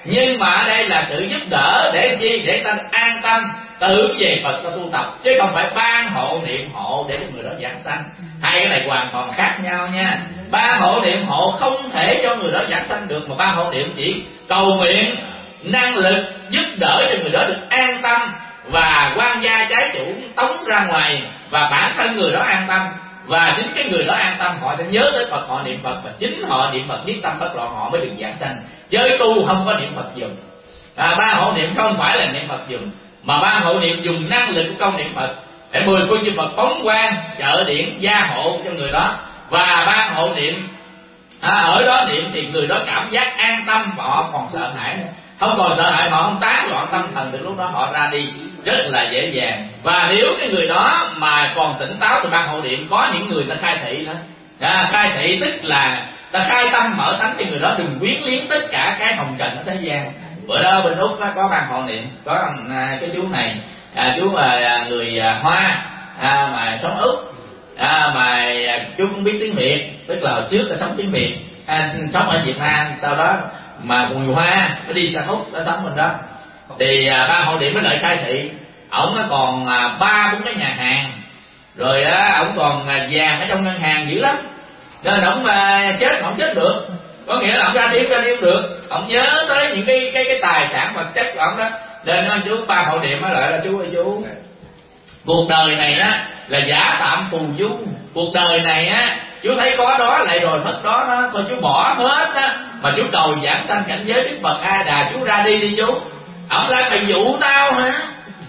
Nhưng mà ở đây là sự giúp đỡ để chi? Để ta an tâm, ta hướng về Phật, ta tu tập, chứ không phải ban hộ niệm hộ để cho người đó giảng sanh. Hai cái này hoàn toàn khác nhau nha. Ban hộ niệm hộ không thể cho người đó giảng sanh được, mà ban hộ niệm chỉ cầu nguyện năng lực giúp đỡ cho người đó được an tâm, và quan gia trái chủ tống ra ngoài, và bản thân người đó an tâm, và chính cái người đó an tâm họ sẽ nhớ tới Phật, họ niệm Phật, và chính họ niệm Phật nhất tâm bất loạn họ mới được giảng sanh. Giới tu không có niệm Phật dùng. Ban hộ niệm không phải là niệm Phật dùng, mà ban hộ niệm dùng năng lực của công niệm Phật để 10 phương chư Phật phóng quang trợ điển gia hộ cho người đó. Và ban hộ niệm ở đó niệm thì người đó cảm giác an tâm, và họ còn sợ hãi nữa. Không còn sợ hãi, họ không tán loạn tâm thần, từ lúc đó họ ra đi rất là dễ dàng. Và nếu cái người đó mà còn tỉnh táo thì ban hộ niệm có những người ta khai thị nữa. Khai thị tức là ta khai tâm mở tánh cho người đó đừng quyến liếng tất cả cái hồng trần ở thế gian. Bữa đó bên Úc có ban hộ niệm, có cái chú này, chú là người Hoa mà sống Úc, mà chú cũng biết tiếng Việt, tức là hồi trước ta sống tiếng Việt, sống ở Việt Nam, sau đó mà người Hoa nó đi sang Úc, nó sống bên đó. Thì ban hộ niệm mới lại khai thị, ổng còn 3-4 cái nhà hàng, rồi ổng còn vàng ở trong ngân hàng dữ lắm, nên ổng chết ổng chết được, có nghĩa là ổng ra điếm được. Ổng nhớ tới những cái tài sản vật chất của ổng đó, nên chú ban hộ niệm mới lại là chú ơi chú, cuộc đời này á là giả tạm phù du, cuộc đời này á chú thấy có đó lại rồi mất đó, thôi chú bỏ hết á, mà chú cầu giảng sanh cảnh giới Đức Phật A Đà, chú ra đi chú. Ổng lại mày dụ tao hả?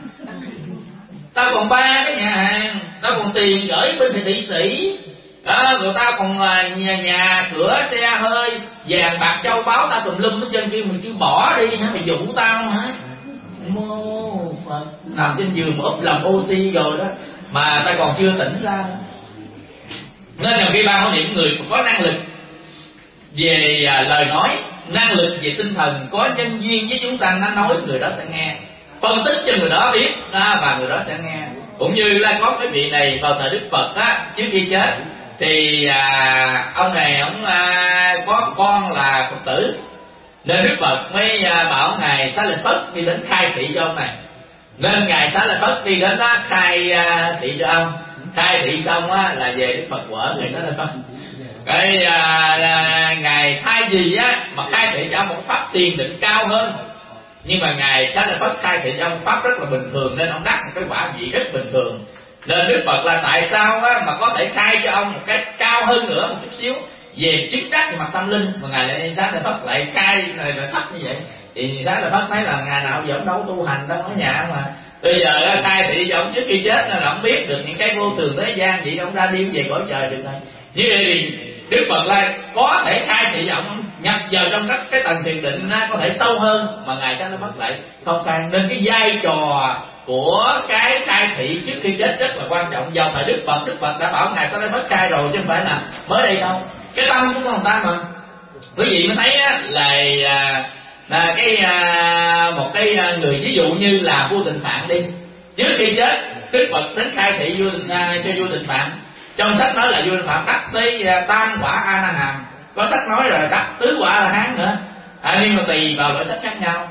Tao còn 3 cái nhà hàng, tao còn tiền gửi bên thị sĩ, rồi tao còn nhà cửa xe hơi vàng bạc châu báu tao tùm lum hết trên kia, mình cứ bỏ đi hả? Mày dụ tao hả? Mô Phật, nằm trên giường mà úp làm oxy rồi đó mà ta còn chưa tỉnh ra. Nên là khi ban hộ niệm người có năng lực về lời nói, năng lực về tinh thần, có nhân duyên với chúng sanh, nó nói người đó sẽ nghe, phân tích cho người đó biết và người đó sẽ nghe. Cũng như là có cái vị này vào thời Đức Phật á, trước khi chết thì ông này ông có con là Phật tử, nên Đức Phật mới bảo ngài Xá Lợi Phất đi đến khai thị cho ông này. Nên ngài Xá Lợi Phất đi đến đó khai thị cho ông, khai thị xong á là về Đức Phật quở ngài Xá Lợi Phất. Cái ngài thay gì á mà khai thị cho ông một pháp tiền định cao hơn, nhưng mà ngài Xá Lợi Phất khai thị cho ông pháp rất là bình thường, nên ông đắc một cái quả vị rất bình thường. Nên Đức Phật là tại sao á mà có thể khai cho ông một cái cao hơn nữa một chút xíu về chứng đắc về mặt tâm linh, mà ngài lại Xá Lợi Phất lại khai lại thấp như vậy. Thì Xá Lợi Phất thấy là ngày nào giờ ông đâu tu hành đâu ở nhà mà bây giờ khai thị cho ông trước khi chết là ông biết được những cái vô thường thế gian, vậy ông ra đi về cõi trời được rồi. Như vậy thì Đức Phật là có thể khai thị cho ông nhập vào trong các cái tầng thiền định có thể sâu hơn, mà ngài Xá Lợi Phất lại không khai. Nên cái vai trò của cái khai thị trước khi chết rất là quan trọng. Vào thời Đức Phật đã bảo ngài Xá Lợi Phất khai rồi, chứ không phải là mới đây đâu. Cái tâm của người ta mà quý vị mới thấy á, là cái một cái người ví dụ như là vua Tịnh Phạn đi, trước khi chết Đức Phật đến khai thị cho vua Tịnh Phạn. Trong sách nói là vua Tịnh Phạn đắc tới tam quả A Na Hàm, có sách nói là đắc tứ quả A La Hán nữa, nhưng mà tùy vào loại sách khác nhau.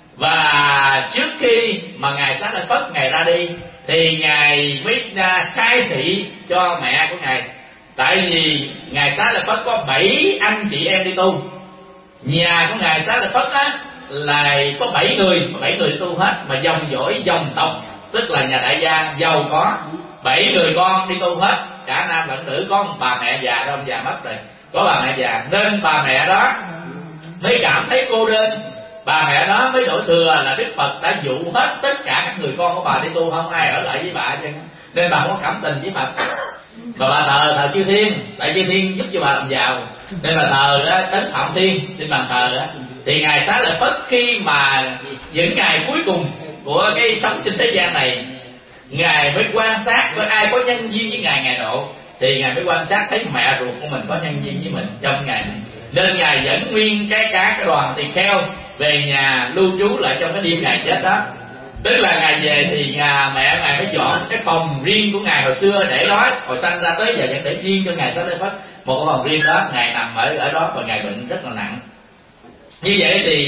Và trước khi mà ngài Xá Lợi Phất ngài ra đi thì ngài mới khai thị cho mẹ của ngài. Tại vì ngài Xá Lợi Phất có 7 anh chị em đi tu, nhà của ngài Xá Lợi Phất á là có 7 người tu hết, mà dòng dõi dòng tộc tức là nhà đại gia giàu có, 7 người con đi tu hết, cả nam lẫn nữ. Có một bà mẹ già đó, ông già mất rồi, có bà mẹ già, nên bà mẹ đó mới cảm thấy cô đơn. Bà mẹ đó mới đổi thừa là Đức Phật đã dụ hết tất cả các người con của bà đi tu, không ai ở lại với bà chứ, nên bà có cảm tình với Phật. Và bà thờ chư thiên, tại chư thiên giúp cho bà làm giàu, nên bà thờ đến Phạm Thiên trên bàn thờ á. Thì ngài Xá Lợi Phất khi mà những ngày cuối cùng của cái sống trên thế gian này, ngài mới quan sát có ai có nhân duyên với ngài độ, thì ngài mới quan sát thấy mẹ ruột của mình có nhân duyên với mình trong ngày, nên ngài dẫn nguyên cái đoàn tỳ kheo về nhà lưu trú lại trong cái đêm ngày chết đó. Tức là ngài về thì mẹ ngài phải dọn cái phòng riêng của ngài hồi xưa để đó, hồi sanh ra tới giờ vẫn để riêng cho ngài Xá Lợi Phất một cái phòng riêng đó. Ngài nằm ở đó và ngài bệnh rất là nặng. Như vậy thì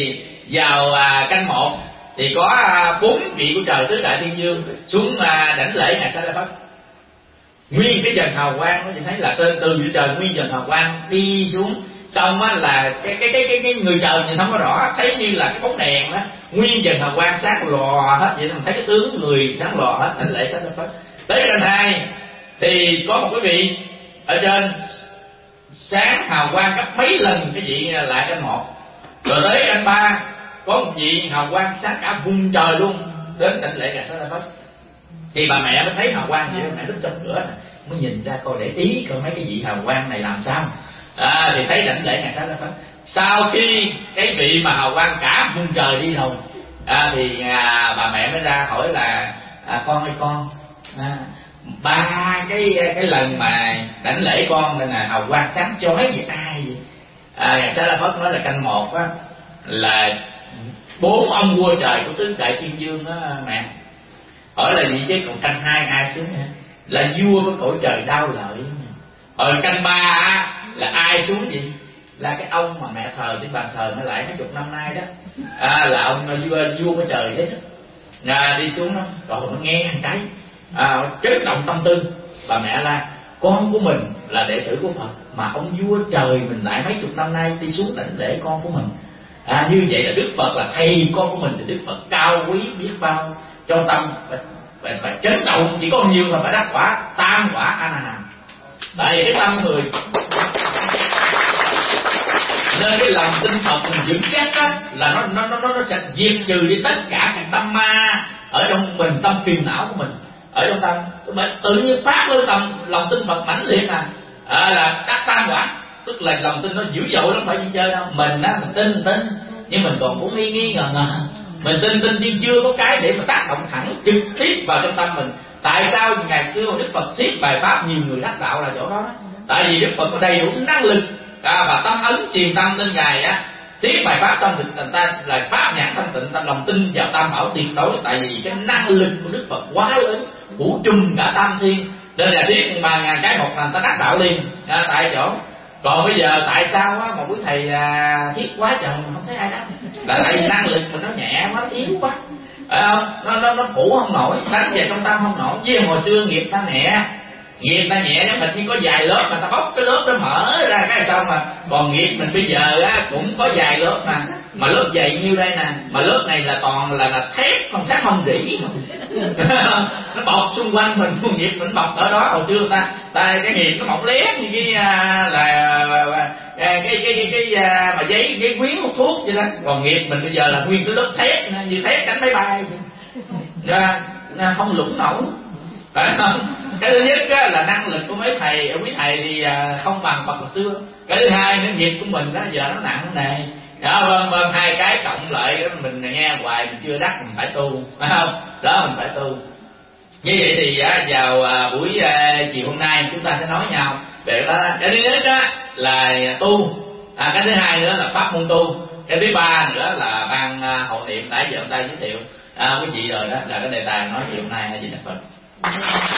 vào canh 1 thì có 4 vị của trời tứ đại thiên dương xuống đảnh lễ ngài Xá Lợi Phất. Nguyên cái dần hào quang, nó chỉ thấy là từ vị trời nguyên dần hào quang đi xuống, xong á là cái người trời nhìn không có rõ, thấy như là cái bóng đèn đó, nguyên dần hào quang sáng lò hết, vậy mình thấy cái tướng người sáng lò hết, đảnh lễ Xá Lợi Phất. Tới canh 2 thì có một cái vị ở trên sáng hào quang gấp mấy lần cái vị lại canh 1. Rồi tới canh 3 có một vị hào quang sáng cả vùng trời luôn, đến đảnh lễ ngài Xá Lợi Phất. Thì bà mẹ mới thấy hào quang vậy, mẹ đứng trong cửa này, mới nhìn ra coi để ý coi mấy cái vị hào quang này làm sao. Thì thấy đảnh lễ ngài Xá Lợi Phất. Sau khi cái vị mà hào quang cả vùng trời đi rồi, thì bà mẹ mới ra hỏi là con ơi con, 3 cái lần mà đảnh lễ con nên là hào quang sáng chói vậy ai vậy? Ngài Xá Lợi Phất nói là canh 1 á, là 4 ông vua trời của tứ đại thiên dương đó mẹ. Hỏi là gì chứ còn canh 2 ai xuống hả? Là vua của cõi trời Đao Lợi. Rồi canh 3 á, là ai xuống gì? Là cái ông mà mẹ thờ trên bàn thờ nó lại mấy chục năm nay đó, là ông vua của trời đấy đó. Đi xuống đó, rồi nó nghe một cái chấn động tâm tư. Bà mẹ là con của mình là đệ tử của Phật, mà ông vua trời mình lại mấy chục năm nay đi xuống đảnh lễ con của mình. Như vậy là Đức Phật là thầy con của mình, thì Đức Phật cao quý biết bao, cho tâm và chấn động. Chỉ có nhiều thôi phải đắc quả tam quả A La Hán. Tại vì cái tâm người nên cái lòng tin Phật mình vững chắc đó, là nó sẽ diệt trừ đi tất cả các tâm ma ở trong mình, tâm phiền não của mình ở trong tâm. Tự nhiên phát lên lòng tin Phật mãnh liệt là đắc tam quả. Tức là lòng tin nó dữ dội lắm, phải gì chơi đâu. Mình á, mình tin nhưng mình còn cũng nghi ngờ. Mình tin nhưng chưa có cái để mà tác động thẳng trực tiếp vào trong tâm mình. Tại sao ngày xưa Đức Phật thuyết bài pháp nhiều người đắc đạo là chỗ đó? Tại vì Đức Phật có đầy đủ năng lực và tâm ấn truyền tâm lên ngài á, thuyết bài pháp xong thì người ta là pháp nhãn thanh tịnh, ta lòng tin vào tam bảo tuyệt đối. Tại vì cái năng lực của Đức Phật quá lớn, phủ trùm cả tam thiên, nên là thuyết mà ngàn cái một là ta đắc đạo liền tại chỗ. Còn bây giờ tại sao á mà quý thầy thiết quá trời mà không thấy ai đáp? Là tại vì năng lực mình nó nhẹ quá, yếu quá, phải không? Nó phủ không nổi, đánh về trong tâm không nổi. Với hồi xưa nghiệp ta nhẹ giống mình, như có vài lớp mà ta bóc cái lớp đó mở ra cái sao mà. Còn nghiệp mình bây giờ á cũng có vài lớp mà lớp dày như đây nè, mà lớp này là toàn là thép, không thép không rỉ nó bọc xung quanh mình, nghiệp mình bọc ở đó. Hồi xưa ta cái nghiệp nó mỏng lét như cái mà giấy quyến hút thuốc vậy đó. Còn nghiệp mình bây giờ là nguyên cái lớp thép như thép cánh máy bay không lũng nổi, phải không? Cái thứ nhất á, là năng lực của mấy thầy, quý thầy thì không bằng Phật hồi xưa. Cái thứ hai nữa, nghiệp của mình đó giờ nó nặng nề đó, vâng, hai cái cộng lại đó, mình nghe hoài mình chưa đắc, mình phải tu, phải không? Đó, mình phải tu. Như vậy thì vào buổi chiều hôm nay chúng ta sẽ nói nhau về đó. Cái thứ nhất đó là tu, cái thứ hai nữa là pháp môn tu, cái thứ ba nữa là ban hội niệm nãy giờ ông ta giới thiệu quý vị rồi đó, là cái đề tài nói chiều hôm nay. Hay gì Phật.